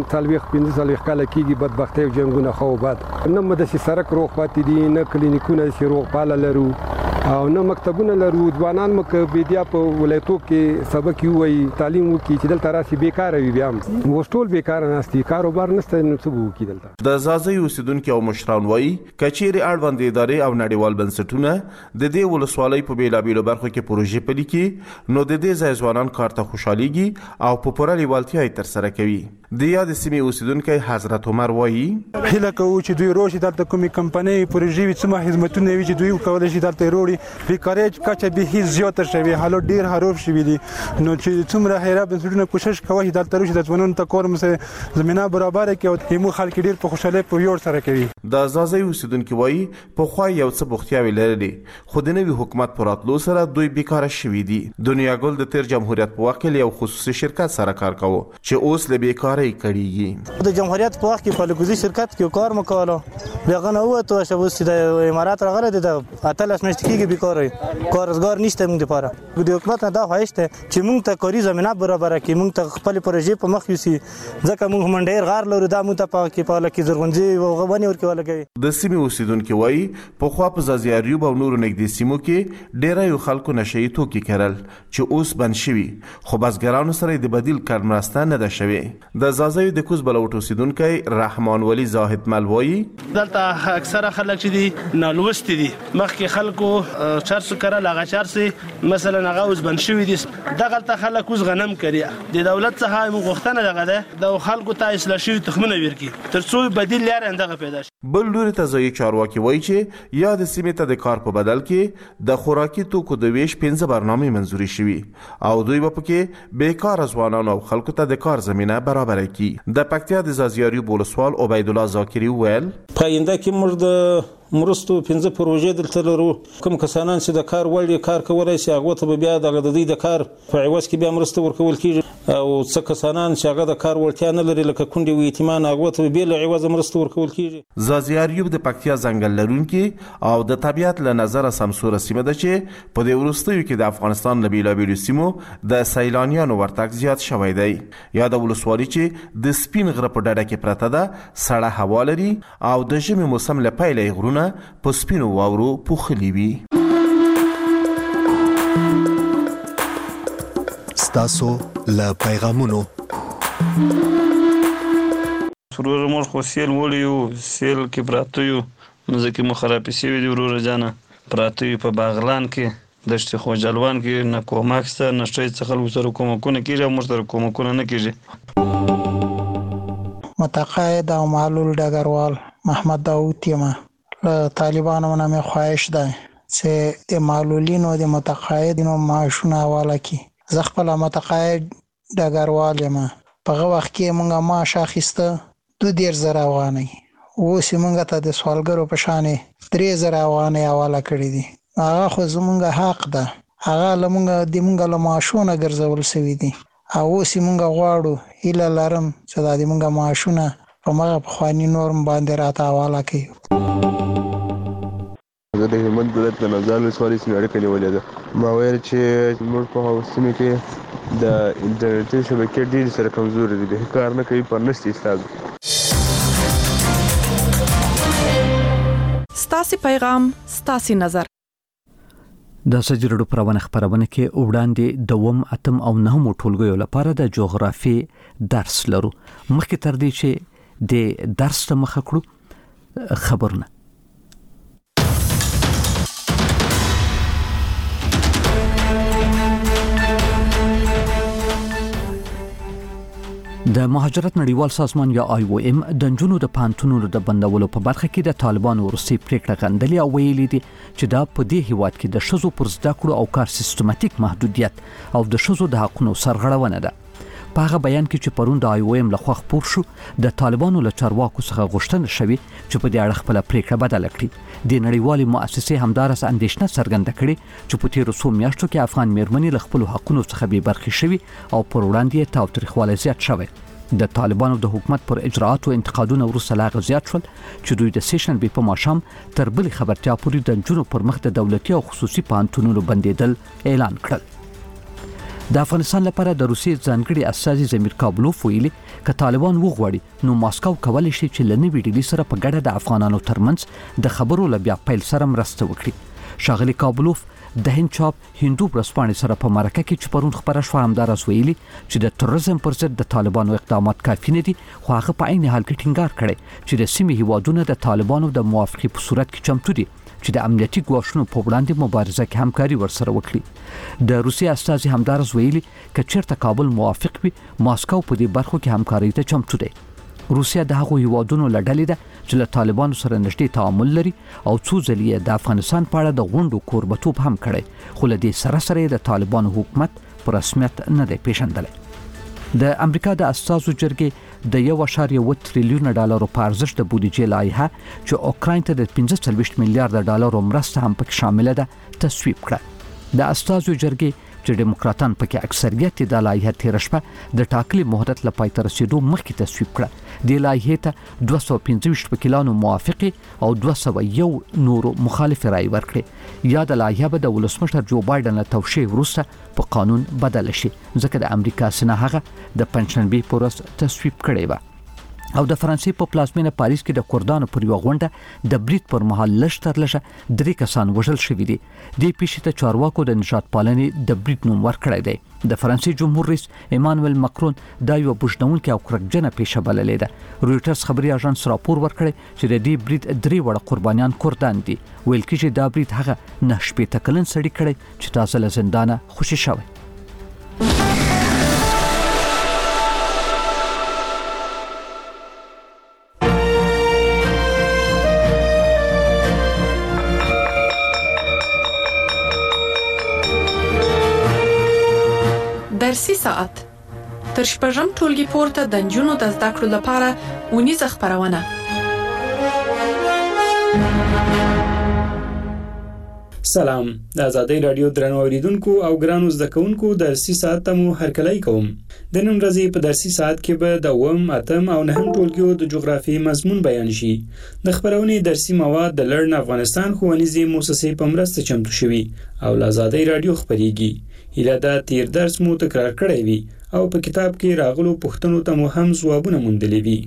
15 کال کېږي بدبختي او جنگونه خو بعد نه مدسي سرک روغ پاتې دي، نه کلینیکونه چې روغ پاله لرو او نه مکتبونه لرو. ځوانان مکه بيدیا په ولایتو کې سبق وي تعلیم وکي چې دلته راسي بیکار وي، بیا وستول بیکار نه استي کاروبار نشته نو څه وکي دلته. د ځاځي اوسیدونکو او مشران وایي کچېری اړوند ادارې او نړیوال بنسټونه د دې ولسوالۍ په بیلابیلو برخو کې پروژې پلي کړي نو د دې ځای ځوانان کار ته خوشاليږي او په پوره لیوالتیا یې تر سره کوي. د یاد سیمې اوسیدونکو حضرت عمر وایي هله کوي چې دوی روشي دلته کومي کمپنۍ پروژې څه خدمتونه وي چې دوی کولای شي دلته وروړي. بیکارۍ کچه به هیڅ زیاته شوی حالو ډیر حروف شوی دي نو چې څومره هیره بنسټونه کوشش کوي دلته روشي د ځوانانو ته کار مسه زمينه برابر کړي او همو خلک ډیر په خوشاله په یور سره کوي. د ځاځي اوسیدونکو وایي په خو یو څه بوختیاوي لري خو د نوي حکومت پر راتلو سره دوی بیکاره شوي دي. دنیا ګل د تیر جمهوریت په وخت کې یو خصوصي شرکت سره کار کاوه چې اوس له بیکارۍ کړيږي. د جمهوریت په وخت کې په لګوزي شرکت کې کار مکواله بیا نه وته چې د امارات راغله د اتلس مشت کېږي بیکارۍ کارزګار نشته موږ لپاره. د حکومت نه دا خواهش ته چې موږ ته کاري زمينه برابر کړي، موږ ته خپل پروژې په مخ یوسي ځکه موږ منډیر غار لرو دا موږ ته په کې په لکه زرغونځي او غوونی ورکول کوي. د سیمې اوسیدونکو وایي په خوا په ځاځي او نورو نږدې سیمو کې ډېر خلکو نشئی توکي کړل چې اوس بند شوي خو بزګرانو سره د بدیل کار مرسته نه ده شوی. د ځاځي د کوز بلوټ اوسیدونکو رحمان ولی زاهد ملوي دلته اکثره خلک چې دي نالوست دي مخکې خلکو چارس کړه لاغه چارس مثلا هغه اوس بند شوی دي دغه خلک اوس غنم کوي. د دولت څخه موږ غوښتنه دغه ده د خلکو ته اصلاح شوی تخمونه ورکړي ترڅو بدیل لار اندغه پیدا شي. بل لوري ته ځای چارواکي وایي چې یا د سیمې ته د کار په بدل کې د خوراکي توکو د ویش 15 برنامه منزوري شوي او دوی په کې بیکار ځوانان او خلکو ته د کار زمينه برابر کړي. د پکتیا د ځاځي ولسوال عبید الله زاکری ویل پاینده کې موږ د مرستو 15 پروژې دلته لرو. کوم کسانان چې د کار وړي کار کولای شي هغه ته بیا د دوی د کار په عوض کې بیا مرسته ورکول کیږي او څه کسانان چې هغه د کار وړتیا نه لري لکه کونډې او یتیمان هغه ته بیا له عوض مرسته ورکول کیږي. ځاځي د پکتیا ځنګل لرونکي او د طبيعت له نظر سمسوره سیمه ده چې په دې ورستیو کې د افغانستان له بیلابیلو سیمو د سیلانیانو ورتګ زیات شوی دی. یا د ولسوالۍ چې د سپین غره په ډډه کې پرته ده سړه هوا لري او د ژمي موسم له پیله غرونه په سپینو واورو پوښلي وي. ستاسو له پیغامونو ورور مور خو سیل وړیو سیل کې پراته یو مزه مو خراب شي وی ورور جانه پراته په باغلان کې د شته خو جلوان کې نه کوماکسته نشته څخه وسره کومکونه کیږي مو سره کومکونه نه کیږي. متقاعد او معلول ډګروال محمد داوود یما له طالبانو نه خواهش ده چې د معلولینو د متقاعدینو معاشونه حواله کړي. زه خپل متقاعد ډګروال یم په هغه وخت کې موږ معاش اخیسته 2000 افغانۍ اوس موږ ته د سوالګرو په شان 3000 افغانۍ حواله کړې دي. هغه خو زموږ حق ده هغه لمونږ د موږ له معاشونه ګرځول شوی دي او اوس موږ غواړو هیله لرم چې دا د موږ معاشونه په مغه پخواني نورم باندې راته حواله کړي. زه د هلمند ولایت د نازال ولسوالۍ سیمې اړیکه نیولې ده. ما ویل چې موږ په هغو سیمې کې د انټرنیټي شبکې ډېرې سره کمزورې دي، کار نه کوي، پر نشته استاد. ستاسو پیغام ستاسو نظر. د سجرډو پرونه خبرونه کې وړاندې دوم اتم او نهمو ټولګیو لپاره د جغرافي درس لرو. مخکې تر دې چې د درس ته مخه کړو خبرونه. د مهاجرت نړیوال سازمان یا IOM د جنونو د پانتونونو د بندولو په برخه کې د طالبانو وروستي پریکړه غندلې او ویلي دي چې دا په دې هیواد کې د شذو پر زده کړو او کار سیستماتیک محدودیت او د شذو د حقوقو سرغړونه ده. په هغه بیان کې چې پرون د IOM لخوا خپور شو، د طالبانو له چارواکو څخه غوښتنه شوې چې په دې اړه خپل پریکړه بدل کړي. د نړیوالې مؤسسې همدارس اندېښنه څرګنده کړې چې په تیرو څو میاشتو کې افغان میرمنې له خپل حقوقو څخه بې برخې شوي او پر وړاندې تاوتریخوالی زیات شوی. د طالبانو د حکومت پر اجراءاتو انتقادونه وروسته لا زیات شول چې دوی د سیشن بي په ماشام تر بلې خبرتیا پورې د جنونو پر مخ د دولتي او خصوصي پانتونونو بندیدل اعلان کړل. د افغانستان لپاره د روسیې ځانګړي استازي زمیر کابلوف ویلي ک طالبان وغواړي نو ماسکو کولی شي چې لنوي ډیلی سره په ګډه د افغانانو ترمنځ د خبرو لبیا پیل سره مرسته وکړي. شاغلي کابلوف د هند چاپ هندو پرسپانې سره په مرکه کې چې پرون خبره شو همدارس ویلي چې د تروریزم پر ضد د طالبانو اقدامات کافي نه دي، خو هغه په عین حال کې ټینګار کړي چې د سیمې هیوادونو د طالبانو د موافقې په صورت کې چمتو دي چې د امنیتي ګواښونو په وړاندې مبارزه کې همکاري ورسره وکړي. د روسیې استازي همدارس ویلي ک چیرته کابل موافق وي ماسکو په دې برخو کې همکاري ته چمتو دی. روسیا د هغو هیوادونو لړلې ده چې له طالبانو سره نږدې تعامل لري او څو ځلې د افغانستان په اړه د غونډو کوربتوب هم کړی، خو له دې سره د طالبانو حکومت په رسمیت نه دی پیژندلی. د امریکا د استازو جرګې د 1.1 تریلیون ډالرو په ارزښت د بودیجې لایحه چې اوکراین ته د 45 میلیارډ ډالرو مرسته هم پکې شامله ده تصویب کړه. د استازو جرګې چې ډیموکراتان پکې اکثریت د لایحه تیر شپه د ټاکلي مهلت لپاره تر رسیدو مخکې تصویب کړه. د لایحې ته 215 وکیلانو موافقه او 201 نورو مخالف رائے ورکړي. یا د لایحه به د ولسمشر جو بایدن له توشیح وروسته په قانون بدل شي ځکه د امریکا سنا هغه د پنځشنبه په ورځ تصویب کړی و. او د فرانسې په پلازمینه پاریس کې د کوردانو پر یو غونډه د بریټ پر مهال لشترلشه 3 کسان وژل شوي دي. د پیښې ته چارواکو د نجات پالنې د بریټ نوم ورکړی دی. د فرانسې جمهور رئیس ایمانوئل ماکرون دا یو بوجنونکې او کرکجنه پیښه بللې ده. رويټرز خبري اژانس راپور ورکړی چې د دې بریټ 3 وړ قربانیان کوردان دي. ویل کېږي دا بریټ هغه 9 کلن سړی کړی چې تازه له زندانه خوشي شوی. درسي ساعت تر شپږم ټولګي پورته د جنونو د زده کړو لپاره ونیزه خبرونه. سلام، د آزادۍ رادیو درنو اوریدونکو او ګرانو زده کوونکو درسي ساعت ته مو هرکلی کوم. د نن ورځې په درسي ساعت کې به د 9م، 8م او 9م ټولګیو د جغرافیې مضمون بیان شي. د خبرونې درسي مواد د لړن افغانستان ښوونیزې مؤسسې په مرسته چمتو شوي او د آزادۍ رادیو خبريږي. هیله ده تیر درس مو تکرار کړی وي او په کتاب کې راغلو پوښتنو ته مو هم ځوابونه موندلي وي.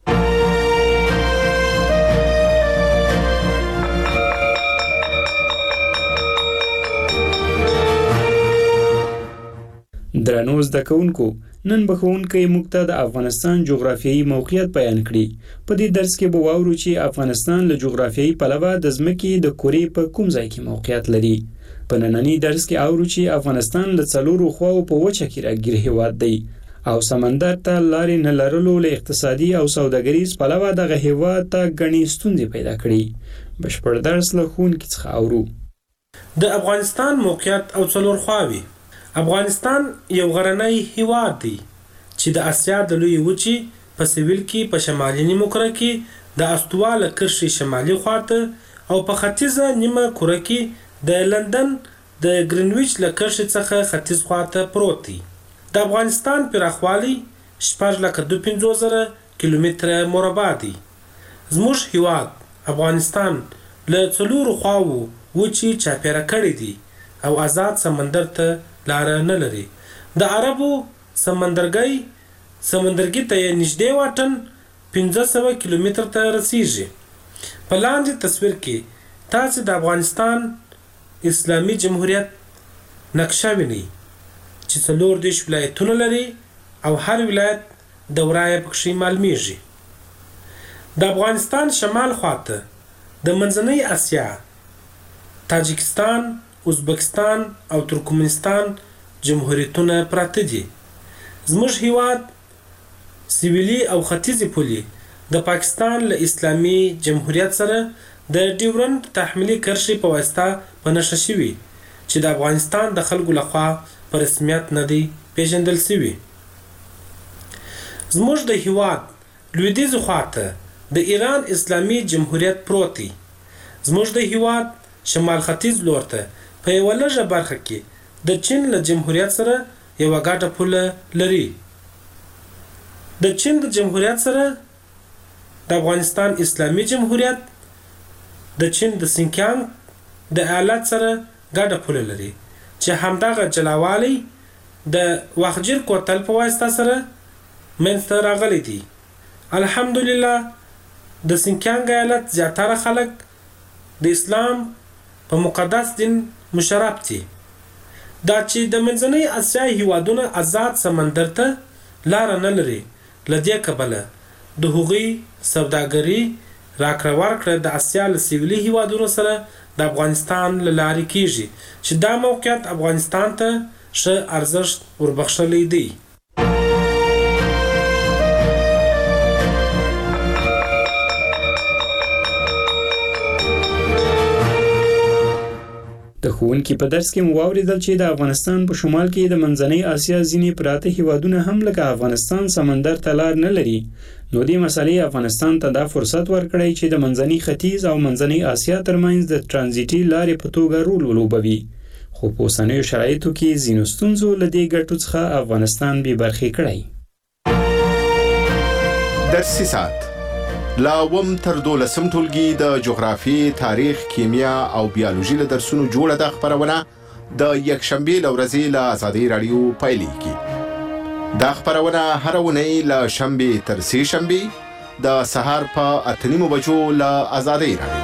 درنو زده کوونکو، نن به ښوونکی موږ ته د افغانستان جغرافیایي موقعیت بیان کړي. په دې درس کې به واورو چې افغانستان له جغرافیایي پلوه د ځمکې د کورې په کوم ځای کې موقعیت لري. په نننی درس کې اورو چې افغانستان له څلورو خواو په وچه کې راګیر هیواد دی او سمندر ته لارې نه لرلو له اقتصادي او سوداګریز پلوه دغه هیواد ته ګڼې ستونزې پیدا کړي. بشپړ درس له ښوونکي څخه اورو. د افغانستان موقعیت او څلور خواوې. افغانستان یو غرنی هیواد دی چې د اسیا د لوی وچې په سویل کې په شمالي نیمه کره کې د استواله کرښې شمالي خواته او په ختیځه نیمه کره کې د لندن د ګرینویچ له کرښې څخه ختیځ خواته پروت دی. د افغانستان پراخوالی 6,52,000 کیلومتره مربع دی. زموږ هیواد افغانستان له 4 خواوو وچې چاپیره کړی دی او آزاد سمندر ته لاره نه لري. د عربو سمندرګي ته یې نږدې واټن 1500 کیلومتر ته رسیږي. په لاندې تصویر کې تاسو د افغانستان اسلامي جمهوریت نقشه وینئ چې 4 ولایتونه لري او هر ولایت دوره یې پکښې معلومیږي. د افغانستان شمال خواته د منځنۍ اسیا، تاجکستان، ازبکستان او ترکمنستان جمهوریتونه پراته دي. زموږ هیواد سویلي او ختیځې پولې د پاکستان له اسلامي جمهوریت سره د ډیورنډ تحمیلي کرښې په واسطه په نښه شوي چې د افغانستان د خلکو لخوا په رسمیت نه دی پیژندل شوي. زموږ د هیواد لویدیځو خواته د ایران اسلامي جمهوریت پروت دی. زموږ د هیواد شمال ختیځ لور ته په یوه لږه برخه کې د چین له جمهوریت سره یوه ګډه پوله لري. د چین د جمهوریت سره د افغانستان اسلامي جمهوریت د چین د سینکیانګ د ایالت سره ګډه پوله لري چې همدغه جلاوالی د واخجیر کوتل په واسطه سره منځته راغلی دی. الحمدلله د سینکیانګ ایالت زیاتره خلک د اسلام په مقدس دین مشرف دي. دا چې د منځنۍ اسیا هیوادونه آزاد سمندر ته لاره نه لري، له دې کبله د هغوی سوداګري راکړه ورکړه د اسیا له سویلي هیوادونو سره د افغانستان له لارې کیږي چې دا موقعیت افغانستان ته ښه ارزښت وربخښلی دی. د ښوونکي په درس کې مو واورېدل چې د افغانستان په شمال کې د منځنۍ اسیا ځینې پراته هیوادونه هم لکه افغانستان سمندر ته لار نه لري. نو دې مسئلې افغانستان ته دا فرصت ورکړی چې د منځنۍ ختیځ او منځنۍ اسیا ترمنځ د ترانزیټي لارې په توګه رول ولوبوي. خو په اوسنیو شرایطو کې ځینو ستونزو له دې ګټو څخه افغانستان بې برخې کړی. درسي ساعت لا وم تر 12 ټولګي د جغرافي، تاریخ، کیمیا او بیولوژي له درسونو جوړه د خبرونه د یکشنبه لورځي له آزادي رادیو پایلیږي. دا خبرونه هر ونی له شنبه تر سه شنبه د سهار په 8:30 بجو له آزادي رادیو.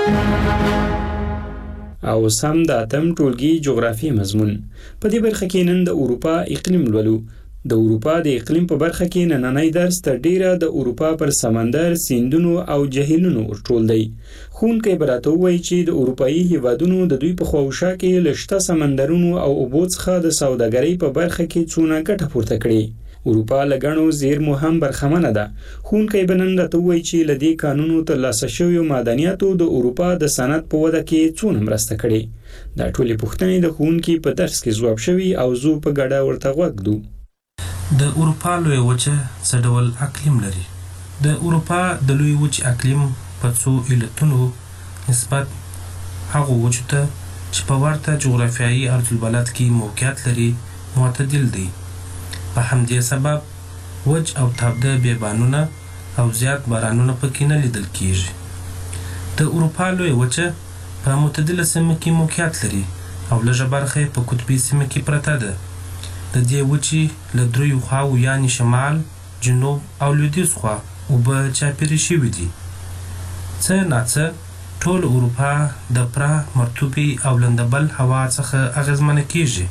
او سم د اتم ټولګي جغرافي مضمون په دې برخه کې نن د اروپا اقلیم لولو. د اروپا د اقلیم په برخه کې نننی درس تر ډیره د اروپا پر سمندر، سیندونو او جهیلونو ورټول دی. ښوونکی به راته ووایي چې د اروپایي هیوادونو د دوی په خواوشا کې له شته سمندرونو او اوبو څخه د سوداګرۍ په برخه کې څونه ګټه پورته کړي. اروپا له ګڼو زیرمو هم برخمنه ده. ښوونکی به نن راته ووایي چې له دې کانونو ترلاسه شویو معدنیاتو د اروپا د صنعت په وده کې څونه مرسته کړې. دا ټولې پوښتنې د ښوونکي په درس کې ځواب شوي او زه په ګډه ورته غوږ ږدو. د اروپا لوی وچه څه ډول اقلیم لري؟ د اروپا د لوی وچې اقلیم په څو علتونو نسبت هغو وچو ته چې په ورته جغرافیایي عرضالبلد کې موقعیت لري معتدل دی. په همدې سبب وچ او تابده بیابانونه او زیات بارانونه پکې نه لیدل کیږي. د اروپا لوی وچه په معتدله سیمه کې موقعیت لري او لږه برخه په قطبي سیمه کې پرته ده. د دې وچې له دریو خواو یعنې شمال، جنوب او لویدیځ خوا اوبه چاپېرې شوي دي. څه ناڅه ټول اروپا د پره، مرطوبې او لندبل هوا څخه اغېزمنه کیږي.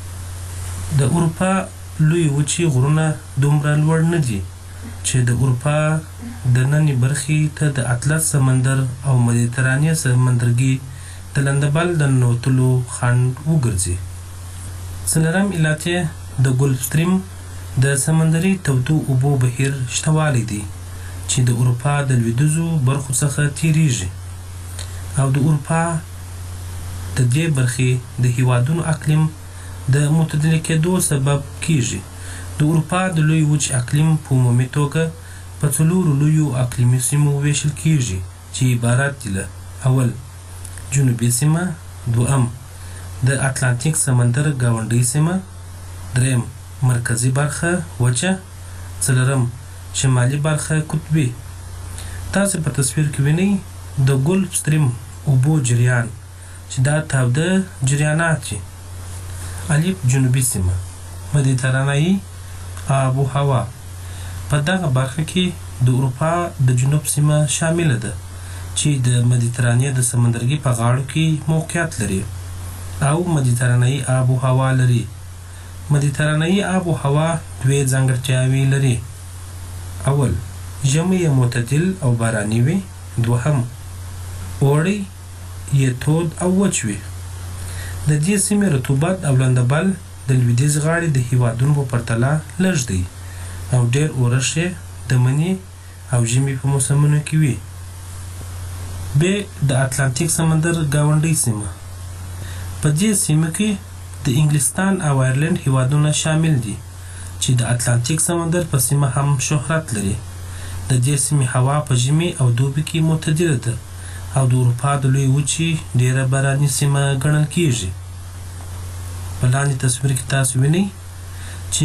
د اروپا لوی وچې غرونه دومره لوړ نه دي چې د اروپا د نننۍ برخې ته د اطلس سمندر او مدیترانې سمندرګي د لندبل د ننوتلو خنډ وګرځي. څلورم علت یې د ګلف ستریم د سمندري تودو اوبو بهیر شتوالی دی چې د اروپا د لویدیځو برخو څخه تیریږي او د اروپا د دې برخې د هیوادونو اقلیم د معتدل کېدو سبب کیږي. د اروپا د لوی وچ اقلیم په عمومي توګه په 4 لویو اقلیمي سیمو ویشل کیږي چې عبارت دي له: اول جنوبي سیمه، دویم د اتلانتیک سمندر ګاونډۍ سیمه، دریم مرکزی برخه وچه، څلورم شمالي برخه قطبي. تاسو په تصویر کې وینئ د ګلف سټریم اوبو جریان چې دا تاوده جریانات دي. الف جنوبي سیمه مدیترانه‌ای آب و هوا. په دغه برخه کې د اروپا د جنوب سیمه شامله ده چې د مدیترانې د سمندرګي په غاړو کې موقعیت لري او مدیترانه‌ای آب و هوا لري. مدیترانه‌ای آب و هوا دوه ځانګړتیاوې لري. اول، ژمی معتدل او باراني وي. دوهم، اوړی یې تود او وچ وي. د دې سیمې رطوبت او لندبل د لویدیځ غاړې د هیوادونو په پرتله لږ دی او ډېر اورښت یې د مني او ژمي په موسمونو کې وي. ب، د اتلانتیک سمندر ګاونډۍ سیمه. په دې سیمه کې د انګلستان او آیرلند هیوادونه شامل دي چې د اتلانتیک سمندر په سیمه هم شهرت لري. د دې سیمې هوا په ژمي او دوبي کې معتدله ده او د اروپا د لوی وچې ډیره باراني سیمه ګڼل کیږي. په لاندې تصویر کې تاسو وینئ چې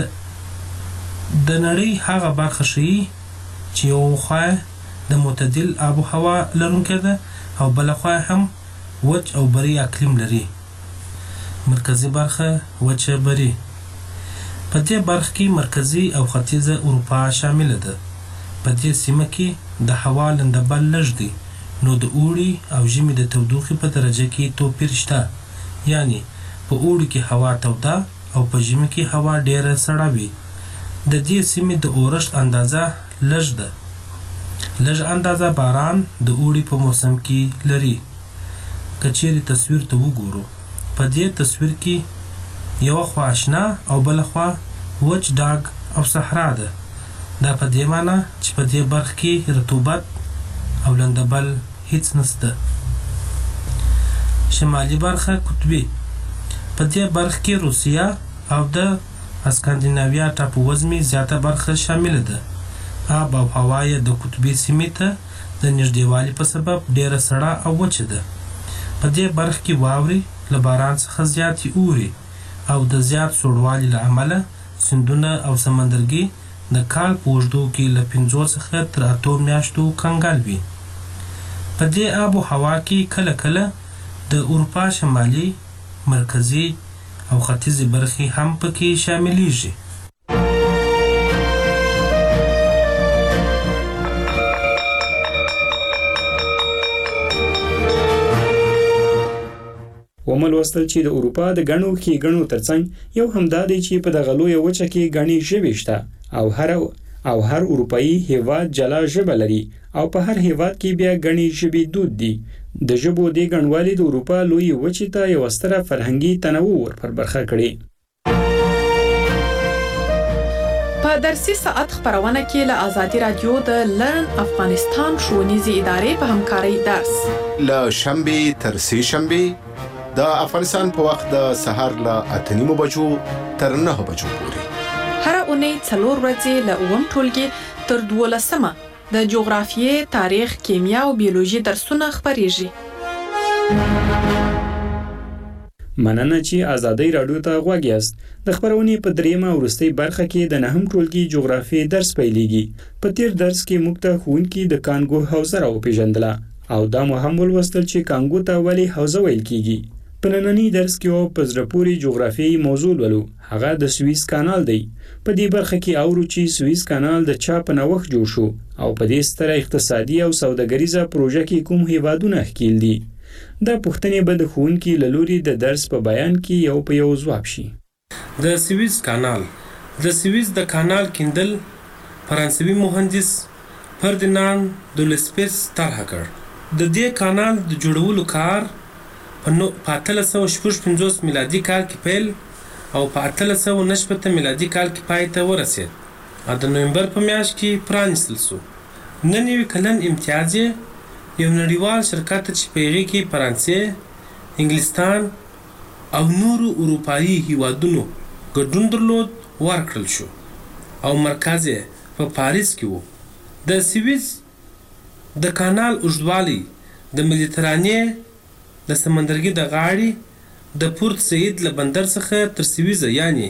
د نړۍ هغه برخه ښیي چې یو خوا د معتدل آب و هوا لرونکې ده او بله خوا هم وچ او بري اقلیم لري. مرکزي برخه وچه بري. په دې برخه کې مرکزي او ختیځه اروپا شامله ده. په دې سیمه کې د هوا لندبل لږ دی نو د اوړي او ژمي د تودوخې په درجه کې توپیر شته. یعنی په اوړي کې هوا توده او په ژمي کې هوا ډیره سړه وي. د دې سیمې د اورښت اندازه لږ ده. لږ اندازه باران د اوړي په موسم کې لري. که چیرې تصویر ته وګورو، په دې تصویر کې یوه خوا اشنا او بله خوا وچ ډاګ او صحرا ده. دا په دې معنی چې په دې برخه کې رطوبت او لندبل هیڅ نشته. شمالي برخه قطبي. په دې برخه کې روسیه او د اسکاندیناویا ټاپووزمې زیاته برخه شامله ده. آب او هوا یې د قطبي سیمې ته د نږدېوالي په سبب ډیره سړه او وچه ده. په دې برخه کې واورې له باران څخه زیاتې اوري او د زیات سوړوالي له امله سیندونه او سمندرګي د کال په اوږدو کې له 5 څخه تر 8 میاشتو کنګل وي. په دې آب و هوا کې کله کله د اروپا شمالي، مرکزي او ختیځې برخې هم پکې شاملیږي. وملوستل چې د اروپا د ګڼو ښېګڼو ترڅنګ یو همدا دی چې په دغه لویه وچه کې ګڼې ژبې شته او هر اروپایي هیواد جلا ژبه لري او په هر هیواد کې بیا ګڼې ژبې دود دي. د ژبو دې ګڼوالي د اروپا لویې وچې ته یوه ستره فرهنګي تنوع ورپر برخه کړې. په درسي ساعت خبرونه کې له آزادي رادیو د لرن افغانستان ښوونیزې ادارې په همکارۍ درس له شنبې تر سې شنبې د افغانستان په وخت د سهار له 8:30 بجو تر 9 بجو پورې. هر اونۍ 4 ورځې له 9 ټولګي تر 12 د جغرافیې، تاریخ، کیمیا او بیولوژي درسونه خبرېږي. مننه چې آزادۍ راډیو ته غوږ یاست. د خبرونې په دریمه وروستۍ برخه کې د 9 ټولګي جغرافیې درس پیلېږي. په تیر درس کې موږ ته ښوونکي د کانګو حوزه راوپېژندله او دا مو هم ولوستل چې کانګو ته ولې حوزه ویل کیږي. په ننني درس کې یو په زړه پورې جغرافیایي موضوع لولو، هغه د سویس کانال دی. په دې برخه کې اورو چې سویس کانال د چا په نوښت جوړ شو او په دې ستره اقتصادي او سوداګریزه پروژه کې کوم هیوادونه ښکیل دي. دا پوښتنې به د ښوونکي له لوري د درس په بیان کې یو په یو ځواب شي. د سویس کانال. د سویس د کانال کیندل فرانسوي مهندس فردیناند دولسپیس طرح کړ. د دې کانال د جوړولو کار په 1855 میلادي کال کې پیل او په 1890 میلادي کال کې پای ته ورسېد. د نومبر په میاشت کې پرانیستل شو. 99 کلن امتیاز یو نړیوال شرکت چې په هغې کې فرانسې، انګلستان او نورو اروپایي هیوادونو ګډون درلود ورکړل شو او مرکز یې په پاریس کې و. د سویس د کانال اوږدوالی د مدیترانې د سمندرګي د غاړې د پورت سعید له بندر څخه تر سویزه یعنی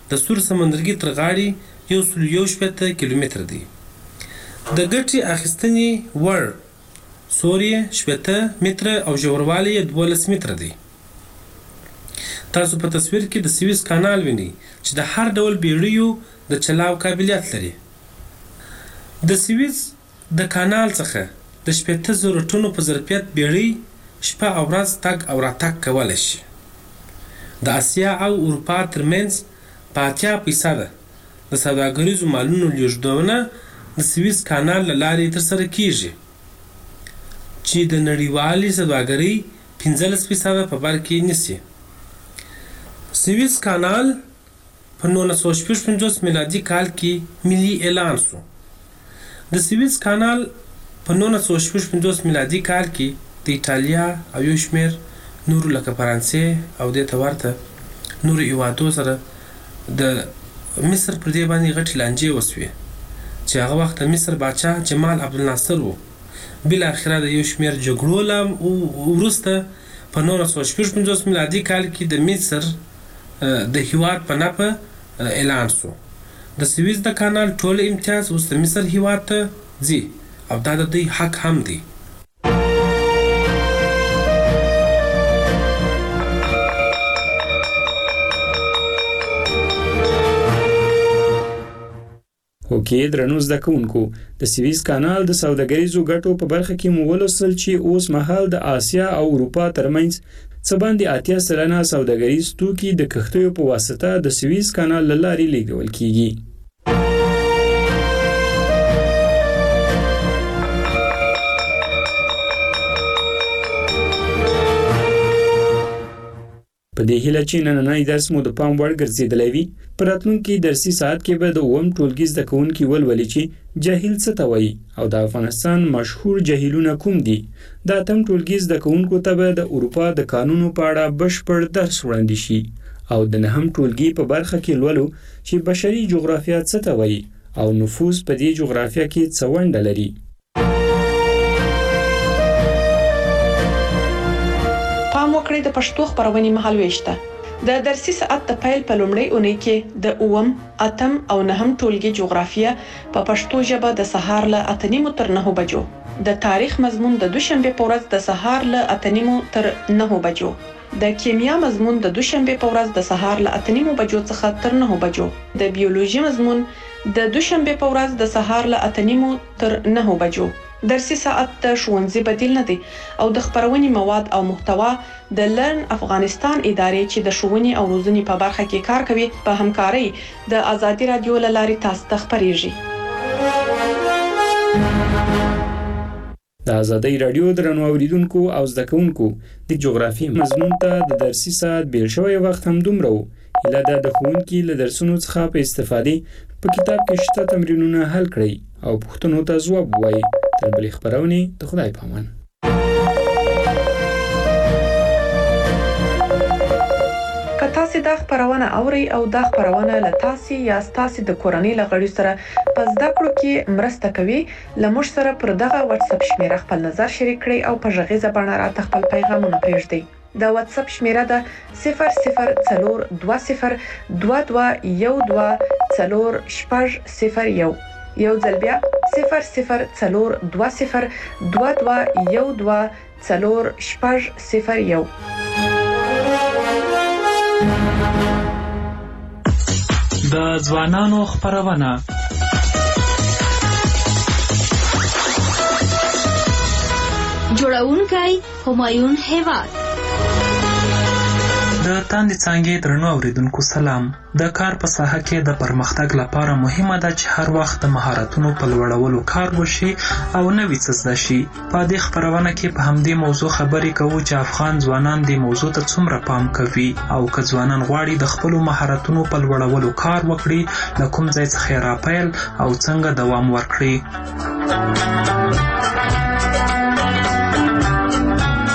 د سور سمندرګي تر غاړې 111 کیلومتر دی. د ګټې اخیستنې وړ سور یې 70 متره او ژوروالی یې 12 متره دی. تاسو په تصویر کې د سویس کانال وینئ چې د هر ډول بیړیو د چلاو قابلیت لري. د سویس د کانال څخه د 80,000 ټنو په ظرفیت بیړۍ شپه او ورځ تګ او راتګ کولی شي. د اسیا او اروپا ترمنځ په 80% د سوداګریزو مالونو لیږدونه د سویس کانال له لارې ترسره کیږي چې د نړیوالې سوداګرۍ 15% په بر کې نیسي. سویس کانال په 1955 میلادي کال کې ملي اعلان شو. د سویس کانال په 1955 میلادي کال کې د ایټالیا او یو شمېر نورو لکه فرانسې او دې ته ورته نورو هیوادو سره د مصر پر دې باندې غټې لانجې وسوې چې هغه وخت د مصر باچا جمال عبدالناصر و. بالاخره د یو شمېر جګړو له وروسته په 1955 میلادي کال کې د مصر د هیواد په نفع اعلان شو. د سویس د کانال ټول امتیاز اوس د مصر هیواد ته ځي او دا د دوی حق هم دی. اوکې درنو زده کوونکو، د سویس کانال د سوداګریزو ګټو په برخه کې مو ولوستل چې اوس مهال د آسیا او اروپا ترمنځ څه باندې 80% سوداګریز توکي د کښتیو په واسطه د سویس کانال له لارې لیږدول کیږي. په دې هیله چې نننی درس مو د پام وړ ګرځېدلی وي. په راتلونکي درسي ساعت کې به د 9م ټولګي زده کوونکي ولولي چې جاهل څه ته وایي او د افغانستان مشهور جاهلونه کوم دي. د 8م ټولګي زده کوونکو ته به د اروپا د قانونو په اړه بشپړ درس وړاندې شي او د 9م ټولګي په برخه کې لولو چې بشري جغرافیه څه ته وایي او نفوذ په دې جغرافیه کې څه ونډه لري. پام وکړئ د پښتو خبرونې مهالويش ته. د درسي ساعت د پیل په لومړۍ اونۍ کې د 9م، 8م او 9م ټولګي جغرافیه په پښتو ژبه د سهار له 8:30 تر 9 بجو، د تاریخ مضمون د دوشنبه په ورځ د سهار له 8:30 تر 9 بجو، د کیمیا مضمون د دوشنبه په ورځ د سهار له 8:30 بجو څخه تر 9 بجو، د بیولوژي مضمون د دوشنبه په ورځ د سهار له 8:30 تر 9 بجو. درسي ساعت د ښوونځي بدیل نه دی او د خبرونې مواد او محتوا د لرن افغانستان ادارې چې د ښوونې او روزنې په برخه کې کار کوي په همکارۍ د ازادي رادیو له لارې تاسو ته خبرېږي. د ازادي رادیو درنو اوریدونکو او زده کوونکو د جغرافي مضمون ته د درسي ساعت بیل شوی وخت هم دومره و. هیله ده د ښوونکي له درسونو څخه په استفادې په کتاب کې شته تمرینونه حل کړئ او پوښتنو ته ځواب ووایئ. تر بلې خبرونې د خدای پامان. که تاسو دا خبرونه اورئ او دا خبرونه له تاسو یا تاسو د کورنۍ له غړي سره په زده کړو کې مرسته کوي، له موږ سره پر دغه واتس اپ شمیره خپل نظر شریک کړئ او په غږیزه بڼه راته خپل پیغامونه پرېږدئ. د واتس اپ شمیره ده 0020 2212 یو ځل بیا 00202212 د ځوانانو خبرونه جوړونکی همایون هیواد. د تاندې څانګې درنو اوریدونکو سلام. د کار په ساحه کې د پرمختګ لپاره مهمه ده چې هر وخت د مهارتونو په لوړولو کار وشي او نوې څه زده شي. په دې خبرونه کې په همدې موضوع خبرې کوو چې افغان ځوانان دې موضوع ته څومره پام کوي او که ځوانان غواړي د خپلو مهارتونو په لوړولو کار وکړي له کوم ځای څخه یې راپیل او څنګه دوام ورکړي.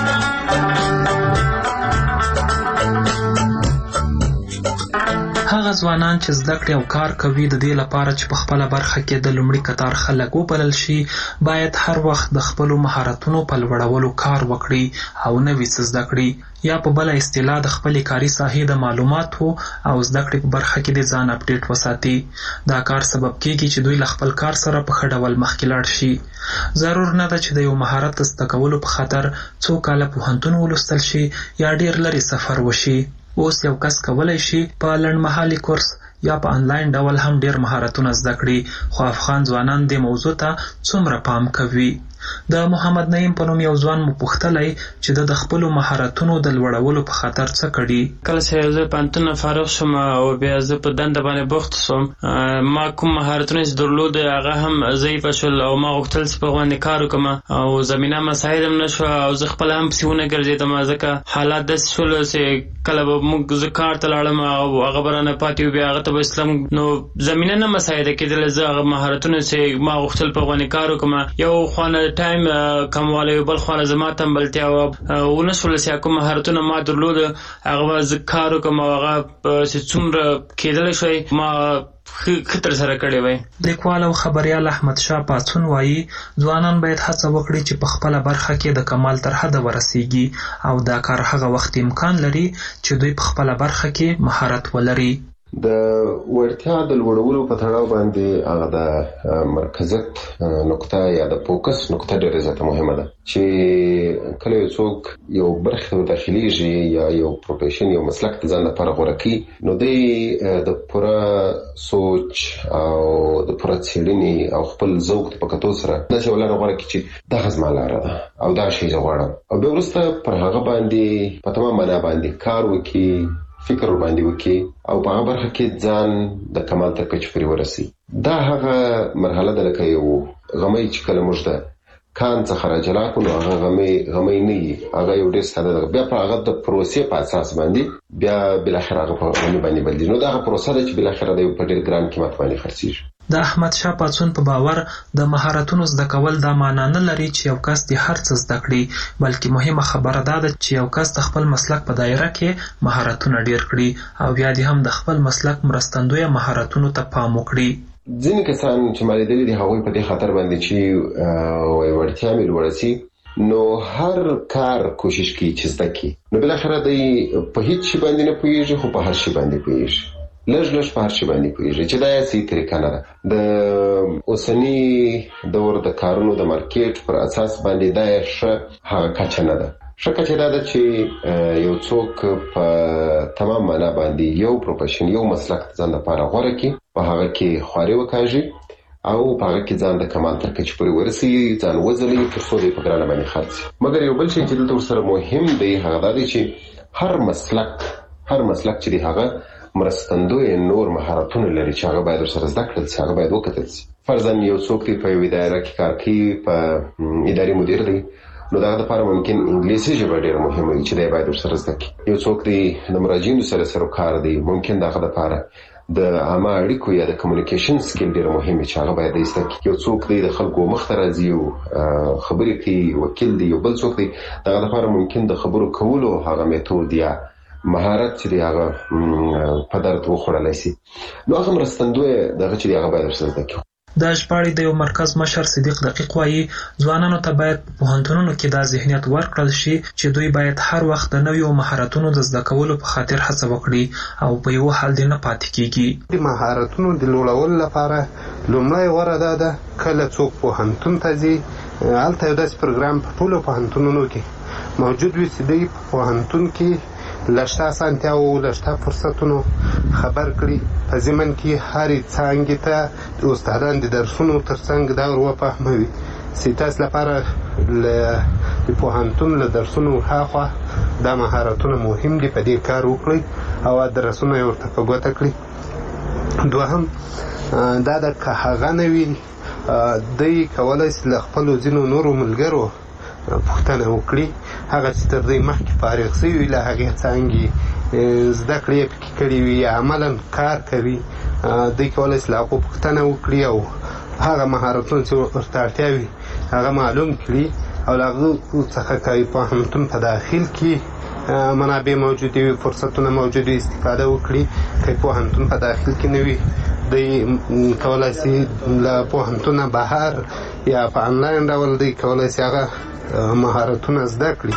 هغه هغه ځوانان چې زده کړې او کار کوي د دې لپاره چې په خپله برخه کې د لومړي کتار خلک وبلل شي باید هر وخت د خپلو مهارتونو په لوړولو کار وکړي او نوي څه زده کړي یا په بله اصطلاح د خپلې کاري ساحې د معلوماتو او زده کړې په برخه کې د ځان اپډیټ وساتي. دا کار سبب کیږي چې دوی له خپل کار سره په ښه ډول مخکې لاړ شي. ضرور نه ده چې د یو مهارت زده کولو په خاطر څو کاله پوهنتون ولوستل شي یا ډیر لرې سفر وشي. اوس یو کس کولی شي په لنډمهالي کورس یا په آنلاین ډول هم ډیر مهارتونه زده کړي، خو افغان ځوانان دې موضوع ته څومره پام کوي؟ د محمد نعیم په نوم یو ځوان مو پوښتلی چې د خپلو مهارتونو د لوړولو په خاطر څه کړي. کله چې زه پوهنتون نه فارغ شوم او بیا زه په دنده باندې بوخت شوم، ما کوم مهارتونه چې درلود هغه هم ضعیفه شول او ما غوښتل چې په باندې کار وکړم او زمینه مساعد هم نه شوه او زه خپله هم پسې ونه ګرځېدم، ځکه حالات داسې شول چې کله به زه کار ته لاړم او هغه به رانه پاتې و، بیا هغه ته به اسلام نو زمینه نه مساعده کېدله. زه هغه مهارتونه چې ما غوښتل په باندې کار وکړم، یو خوا ټایم کموالی بل خوا زما تنبلتیا ونه شوله چې کوم مهارتونه ما درلود هغه به زه کار وکړم او هغه چې څومره کېدلی شوی ما ښه ترسره کړی وی. لیکوال او خبریال احمد شاه پاڅون وایي ځوانان باید هڅه وکړي چې په خپله برخه کې د کمال تر حده ورسیږي او دا کار هغه وخت امکان لري چې دوی په خپله برخه کې مهارت ولري. د وړتیا د لوړولو په تړاو باندې هغه د مرکزیت نقطه یا د فوکس نقطه ډېره زیاته مهمه ده چې کله یو څوک یو برخه ته داخليږي یا یو پروفیشن یو مسلک د ځان لپاره غوره کړي نو دی د پوره سوچ او د پوره څېړنې او خپل ذوق په کتو سره داسې ولاره غوره کړي چې دغه زما لاره ده او دا شی زه غواړم او بیا وروسته پر هغه باندې په تمام معنا باندې کار وکړي، فکر باندې وکي او په هغه برخه کې ځان د کمال تر کچې پورې ورسي. دا هغه مرحله ده لکه یو غمی چې کله موږ د کان څخه راجلا کړو نو هغه غمی نه وي، هغه یو ډېر ساده ده. بیا په هغه د پروسې په اساس باندې بیا بالاخره هغه په غمی باندې بدلېږي. نو دا هغه پروسه ده چې بالاخره د یو په ډېر ګران قیمت باندې خرڅېږي. د احمد شاه پاڅون په باور د مهارتونو زده کول دا معنا نه لري چې یو کس دې هر څه زده کړي، بلکې مهمه خبره دا ده چې یو کس د خپل مسلک په دایره کې مهارتونه ډیر کړي او بیا دې هم د خپل مسلک مرستندویه مهارتونو ته پام وکړي. ځینې کسان چې ما لیدلي دي هغوی په دې خاطر باندې چې وړتیا مې لوړه سي نو هر کار کوشش کوي چې زده کړي، نو بالاخره دی په هیڅ شي باندې نه پوهېږي خو په هر شي باندې پوهېږي، لږ په هر شي باندې پوهېږي چې دا یې صحیح طریقه نه ده. د اوسني دور د کارونو د مارکیټ پر اساس باندې دا یې ښه هغه کچه نه ده. ښه کچه دا ده چې یو څوک په تمام معنا باندې یو پروفیشن یو مسلک ځان لپاره غوره کړي، په هغه کې خواري وکاږي او په هغه کې ځان د کمال تر کچې پورې ورسوي، ځان وځلوي تر څو دی په ګرانه باندې خرڅ. مګر یو بل شی چې دلته ورسره مهم دی هغه دا دی چې هر مسلک چې دی هغه مرستندوی نور مهارتونه لري چې هغه باید ورسره زده کړل شي، هغه باید وکتل شي. فرضاً یو څوک دی په یوه دایره کې کار کوي، په اداري مدیر دی، نو دغه لپاره ممکن انګلیسي ژبه ډېره مهمه وي چې دی باید ورسره زده کړي. یو څوک دی د مراجعینو سره کار دی، ممکن دغه لپاره د عامه اړیکو یا د کمیونیکیشن سکیل ډېر مهم چې هغه باید زده کړي. یو څوک دی د خلکو مخ ته راځي او خبرې کوي، وکیل دی. یو بل څوک دی دغه لپاره ممکن د خبرو کولو هغه میتود یا مهارت چې دی هغه په درد وخوړلی سي، نو هغه مرستندوی دغه چې دی هغه باید ورسره زده کړي. د ژباړې د یو مرکز مشر صدیق دقیق وایي ځوانانو ته باید په پوهنتونونو کې دا ذهنیت ورکړل شي چې دوی باید هر وخت د نویو مهارتونو د زده کولو په خاطر هڅه وکړي او په یو حال دې نه پاتې کیږي. د مهارتونو د لوړولو لپاره لومړی غوره دا ده کله څوک پوهنتون ته ځي هلته یو داسې پروګرام په ټولو پوهنتونونو کې موجود وي چې دوی په پوهنتون کې لشته اسانتیاو لشته فرصتونو خبر کړي، په ضمن کې هرې څانګې ته د استادان د درسونو ترڅنګ دا ور وفهموي چې تاسو لپاره د پوهنتون له درسونو هاخوا دا مهارتونه مهم دي، په دې کار وکړئ او درسونه یې ورته په ګوته کړي. دوهم دا د که هغه نه وي دوی کولی شي له خپلو ځینو نورو ملګرو پوښتنه وکړي، هغه چې تر دوی مخکې فارغ شوي وي له هغې څانګې زده کړې یې پکې کړي وي یا عملا کار کوي، دوی کولی شي له هغو پوښتنه وکړي او هغه مهارتونه چې ورته اړتیا وي هغه معلوم کړي او له هغو څخه که پوهنتون په داخل کې منابع موجود وي، فرصتونه موجود وي، استفاده وکړي. که پوهنتون په داخل کې نه وي دوی کولای شي له پوهنتونه بهر یا په انلاین ډول دوی کولای شي هغه مهارتونه زده کړي.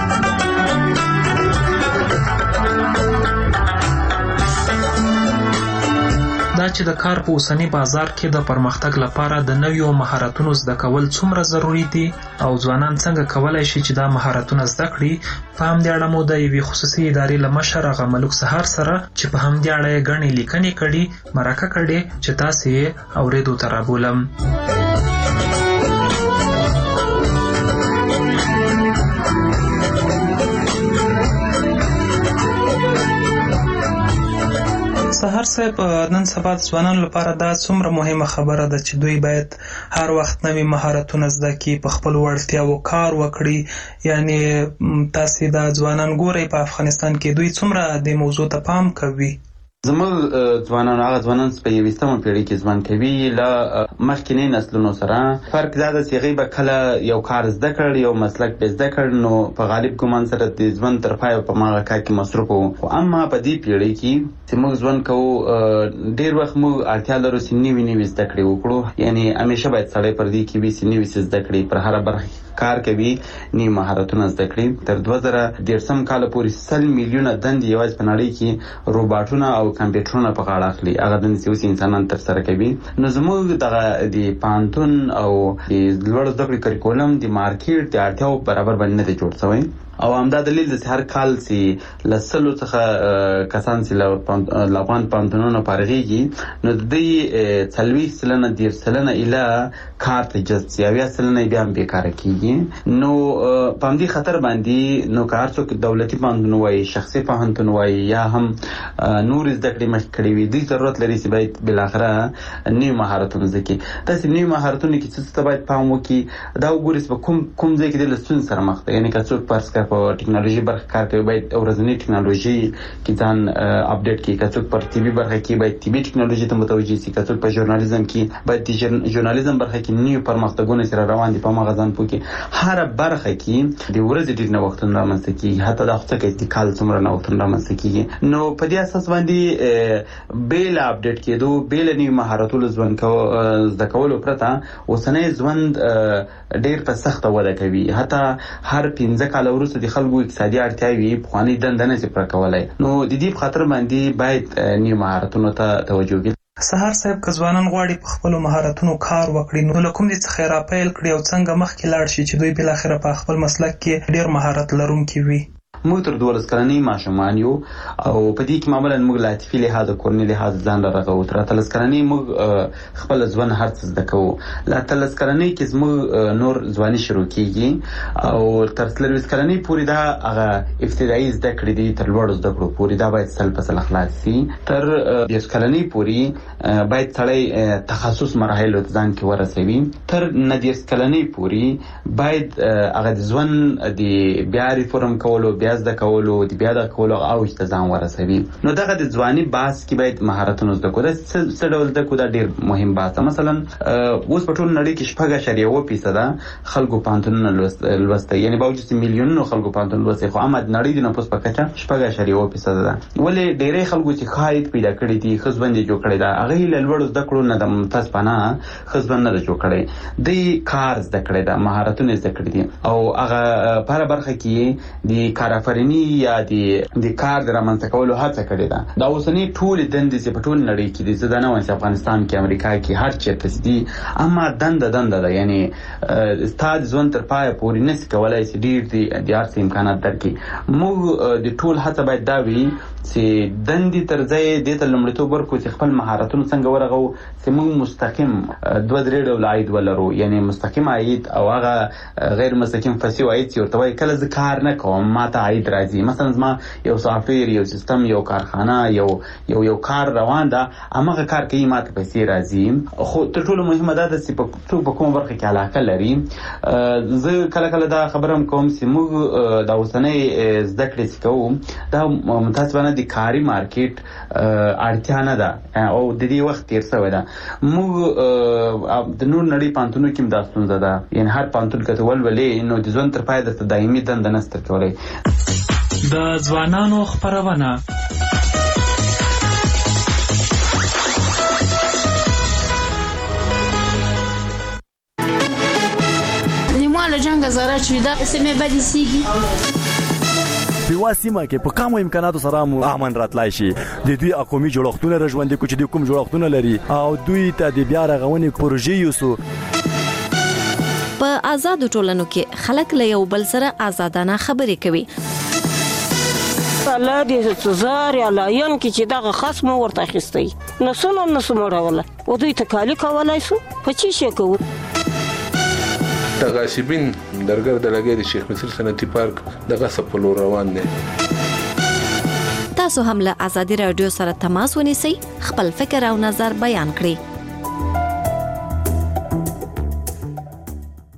دا چې د کار په اوسنی بازار کې د پرمختګ لپاره د نویو مهارتونو زده کول څومره ضروری دي او ځوانان څنګه کولای شي چې دا مهارتونه زده کړي، په همدې اړه مو د یوې خصوصي ادارې له مشر هغه ملک سهار سره چې په همدې اړه یې ګڼې لیکنې کړي مرکه کړې چې تاسې یې اورېدو ته رابولم. سهار صاحب، نن سبا د ځوانانو لپاره دا څومره مهمه خبره ده چې دوی باید هر وخت نوي مهارتونه زده کړي، په خپلو وړتیاوو کار وکړي. یعنی تاسې دا ځوانان ګورئ په افغانستان کې دوی څومره دې موضوع ته پام کوي؟ زموږ ځوانان هغه ځوانان چې په 21مه پیړۍ کې ژوند کوي له مخکینی نسلونو سره فرق دا ده چې هغوی به کله یو کار زده کړ، یو مسلک به زده کړ، نو په غالب ګمان سره د ژوند تر پایه په هماغه کار کې مصروف وو. خو اما په دې پیړۍ کې چې موږ ژوند کوو ډېر وخت موږ اړتیا لرو چې نوي زده کړې وکړو. یعنی همیشه باید سړی پر دې کې وي چې نوي څه زده کړي، پر هره برخه کار کوي، نوي مهارتونه زده کړي. تر 2013 کال پورې 100 میلیونه دندې یوازې په نړۍ کې روباټونه او کمپیوټرونه په غاړه اخلي. هغه دندې چې اوس انسانان ترسره کوي. نو زموږ دغه د پوهنتون او د لوړو زده کړې کریکولم د مارکیټ د اړتیاو برابر باندې نه دی جوړ شوی. او همدا دلیل دی چې هر کال چې له 100 څخه کسان چې له افغان پوهنتونونو فارغېږي، نو د دوی 40 سلنه 10 سلنه ایله کار ته جذب شي، 80 سلنه بیا هم بېکاره کېږي. نو په همدې خطر باندې نو که هر څوک دولتي پوهنتون وایي، شخصي پوهنتون وایي، یا هم نور زده کړې مخکې کړې وي، دوی ضرورت لري چې باید بالاخره نوي مهارتونه زده کړي. داسې نوي مهارتونه کې څه ته باید پام وکړي، دا وګوري چې په کوم ځای کې د له ستونزې سره مخ دی. یعنې که څوک فرض کړه په ټکنالوژي برخه کار کوي، باید ورځنۍ ټکنالوژي کې ځان اپډیټ کړي. که څوک پر طبي برخه کې باید طبي ټکنالوژي ته متوجه شي. که څوک په ژورنالیزم کې باید د ژورنالیزم برخه کې نوي پرمختګونه چې را روان دي په هماغه ځان پوه کړي. هره برخه کې د ورځې ډېر نوښتونه رامنځته کېږي، حتی دا خو څه کوي چې کال څومره نوښتونه رامنځته کېږي. نو په دې اساس باندې بې له اپډیټ کېدو، بې له نوي مهارتونو زده کولو پرته اوسنی ژوند ډېر په سخته وده کوي. حتی هر 15 کاله وروسته د خلکو اقتصادي اړتیاوې پخوانۍ دنده نه شي پوره کولی. نو د دې په خاطر باندې باید نوي مهارتونو ته توجه وکړي. سهار صاحب، که ځوانان غواړي په خپلو مهارتونو کار وکړي، نو له کوم ځای څخه یې راپیل کړي او څنګه مخکې لاړ شي چې دوی بالاخره په خپل مسلک کې ډېر مهارت لرونکي وي؟ موږ تر 12 کلنۍ ماشومان یو او په دې کې معمولا موږ له عاطفي لحاظه، کورني لحاظه ځان رغوو. تر 13 کلنۍ موږ خپل ژوند هر څه زده کوو. له 13 کلنۍ کې زموږ نور ځواني شروع کېږي او تر 23 کلنۍ پورې دا هغه ابتدایي زده کړې دي، تر لوړو زده کړو پورې دا باید سل په سل خلاص شي. تر 10 کلنۍ پورې باید سړی تخصص مراحلو ته ځان کې ورسوي. تر 19 کلنۍ پورې باید هغه د ژوند د بیا ریفورم کولو، بیا زده کولو، د بیا د کولو اوج ته ځان ورسوي. نو دغه د ځواني بحث کې باید مهارتونه زده کړو. دا څه ډول زده کړو؟ دا ډېر مهم بحث ده. مثلا اوس په ټول نړۍ کې 4.1% خلکو پوهنتونونه لوستی، یعنې باوجود چې میلیونونو خلکو پوهنتون لوستی، خو اما د نړۍ د نفوس په کچه 4.1% ده. ولې ډېری خلکو چې ښه عاید پیدا کړی دي، ښه ژوند یې جوړ کړی ده، هغوی له لوړو زده کړو نه د متاسفانه ښه ژوند نه ده جوړ کړی. دوی کار زده کړی ده، مهارتونه زده کړي دي او هغه په هره برخه کې د کارآفریني یا د کار د رامنځته کولو هڅه کړې ده. دا اوسنۍ ټولې دندې چې په ټول نړۍ کې دي، زه دا نه وایم چې افغانستان کې، امریکا کې، هر چېرته چې دي، اما دنده ده. یعنې ستا د ژوند تر پایه پورې نشي کولی چې ډېر د هر څه امکانات درکړي. موږ د ټول هڅه باید دا وي چې دندې تر ځای دې ته لومړیتوب ورکړو چې خپل مهارتونه څنګه ورغو چې موږ مستقیم 2-3 ډوله عاید ولرو. یعنې مستقیم عاید او هغه غیر مستقیم فصیح عاید چې ورته وایي کله زه کار نه کوم ما ته عاید راځي. مثلا زما یو سافټویر، یو سیستم، یو کارخانه، یو کار روان ده، هماغه کار کوي، ما ته پیسې راځي. خو تر ټولو مهمه دا ده چې څوک په کومه برخه کې علاقه لري. زه کله دا خبره هم کوم چې موږ د اوسنۍ زده کړې چې کوو دا متاسفانه د کاري مارکیټ اړتیا نه ده او د دې وخت تیر شوی ده. موږ د نور نړۍ پوهنتونونو کې هم دا ستونزه ده. یعنې هر پوهنتون که ته ولولې نو د ژوند تر پایه درته دایمي دنده نشته کولی. د ځوانانو خپرونه له جنګ زره چې دا سیمه بدی سیږي په واسمه کې په کومو امکاناتو سره مو امن راتلای شي د دوی اقومي جوړښتونه رژوندې کو چې د کوم جوړښتونه لري او دوی ته د بیا رغونې پروژې یوسو په آزادو ټولنو کې خلک له یو بل سره آزادانه خبرې کوي الله دې زار یا لاین کې چې دغه خصم ورته اخیستی نسونه نسمړوله او دوی تکالی کولای سو په چی شي کوو د غاصبین درګر د لګي د شیخ مصر صنعتي پارک د غصب په لور روان دي. تاسو هم له ازادي رادیو سره تماس ونیسئ خپل فکر او نظر بیان کړئ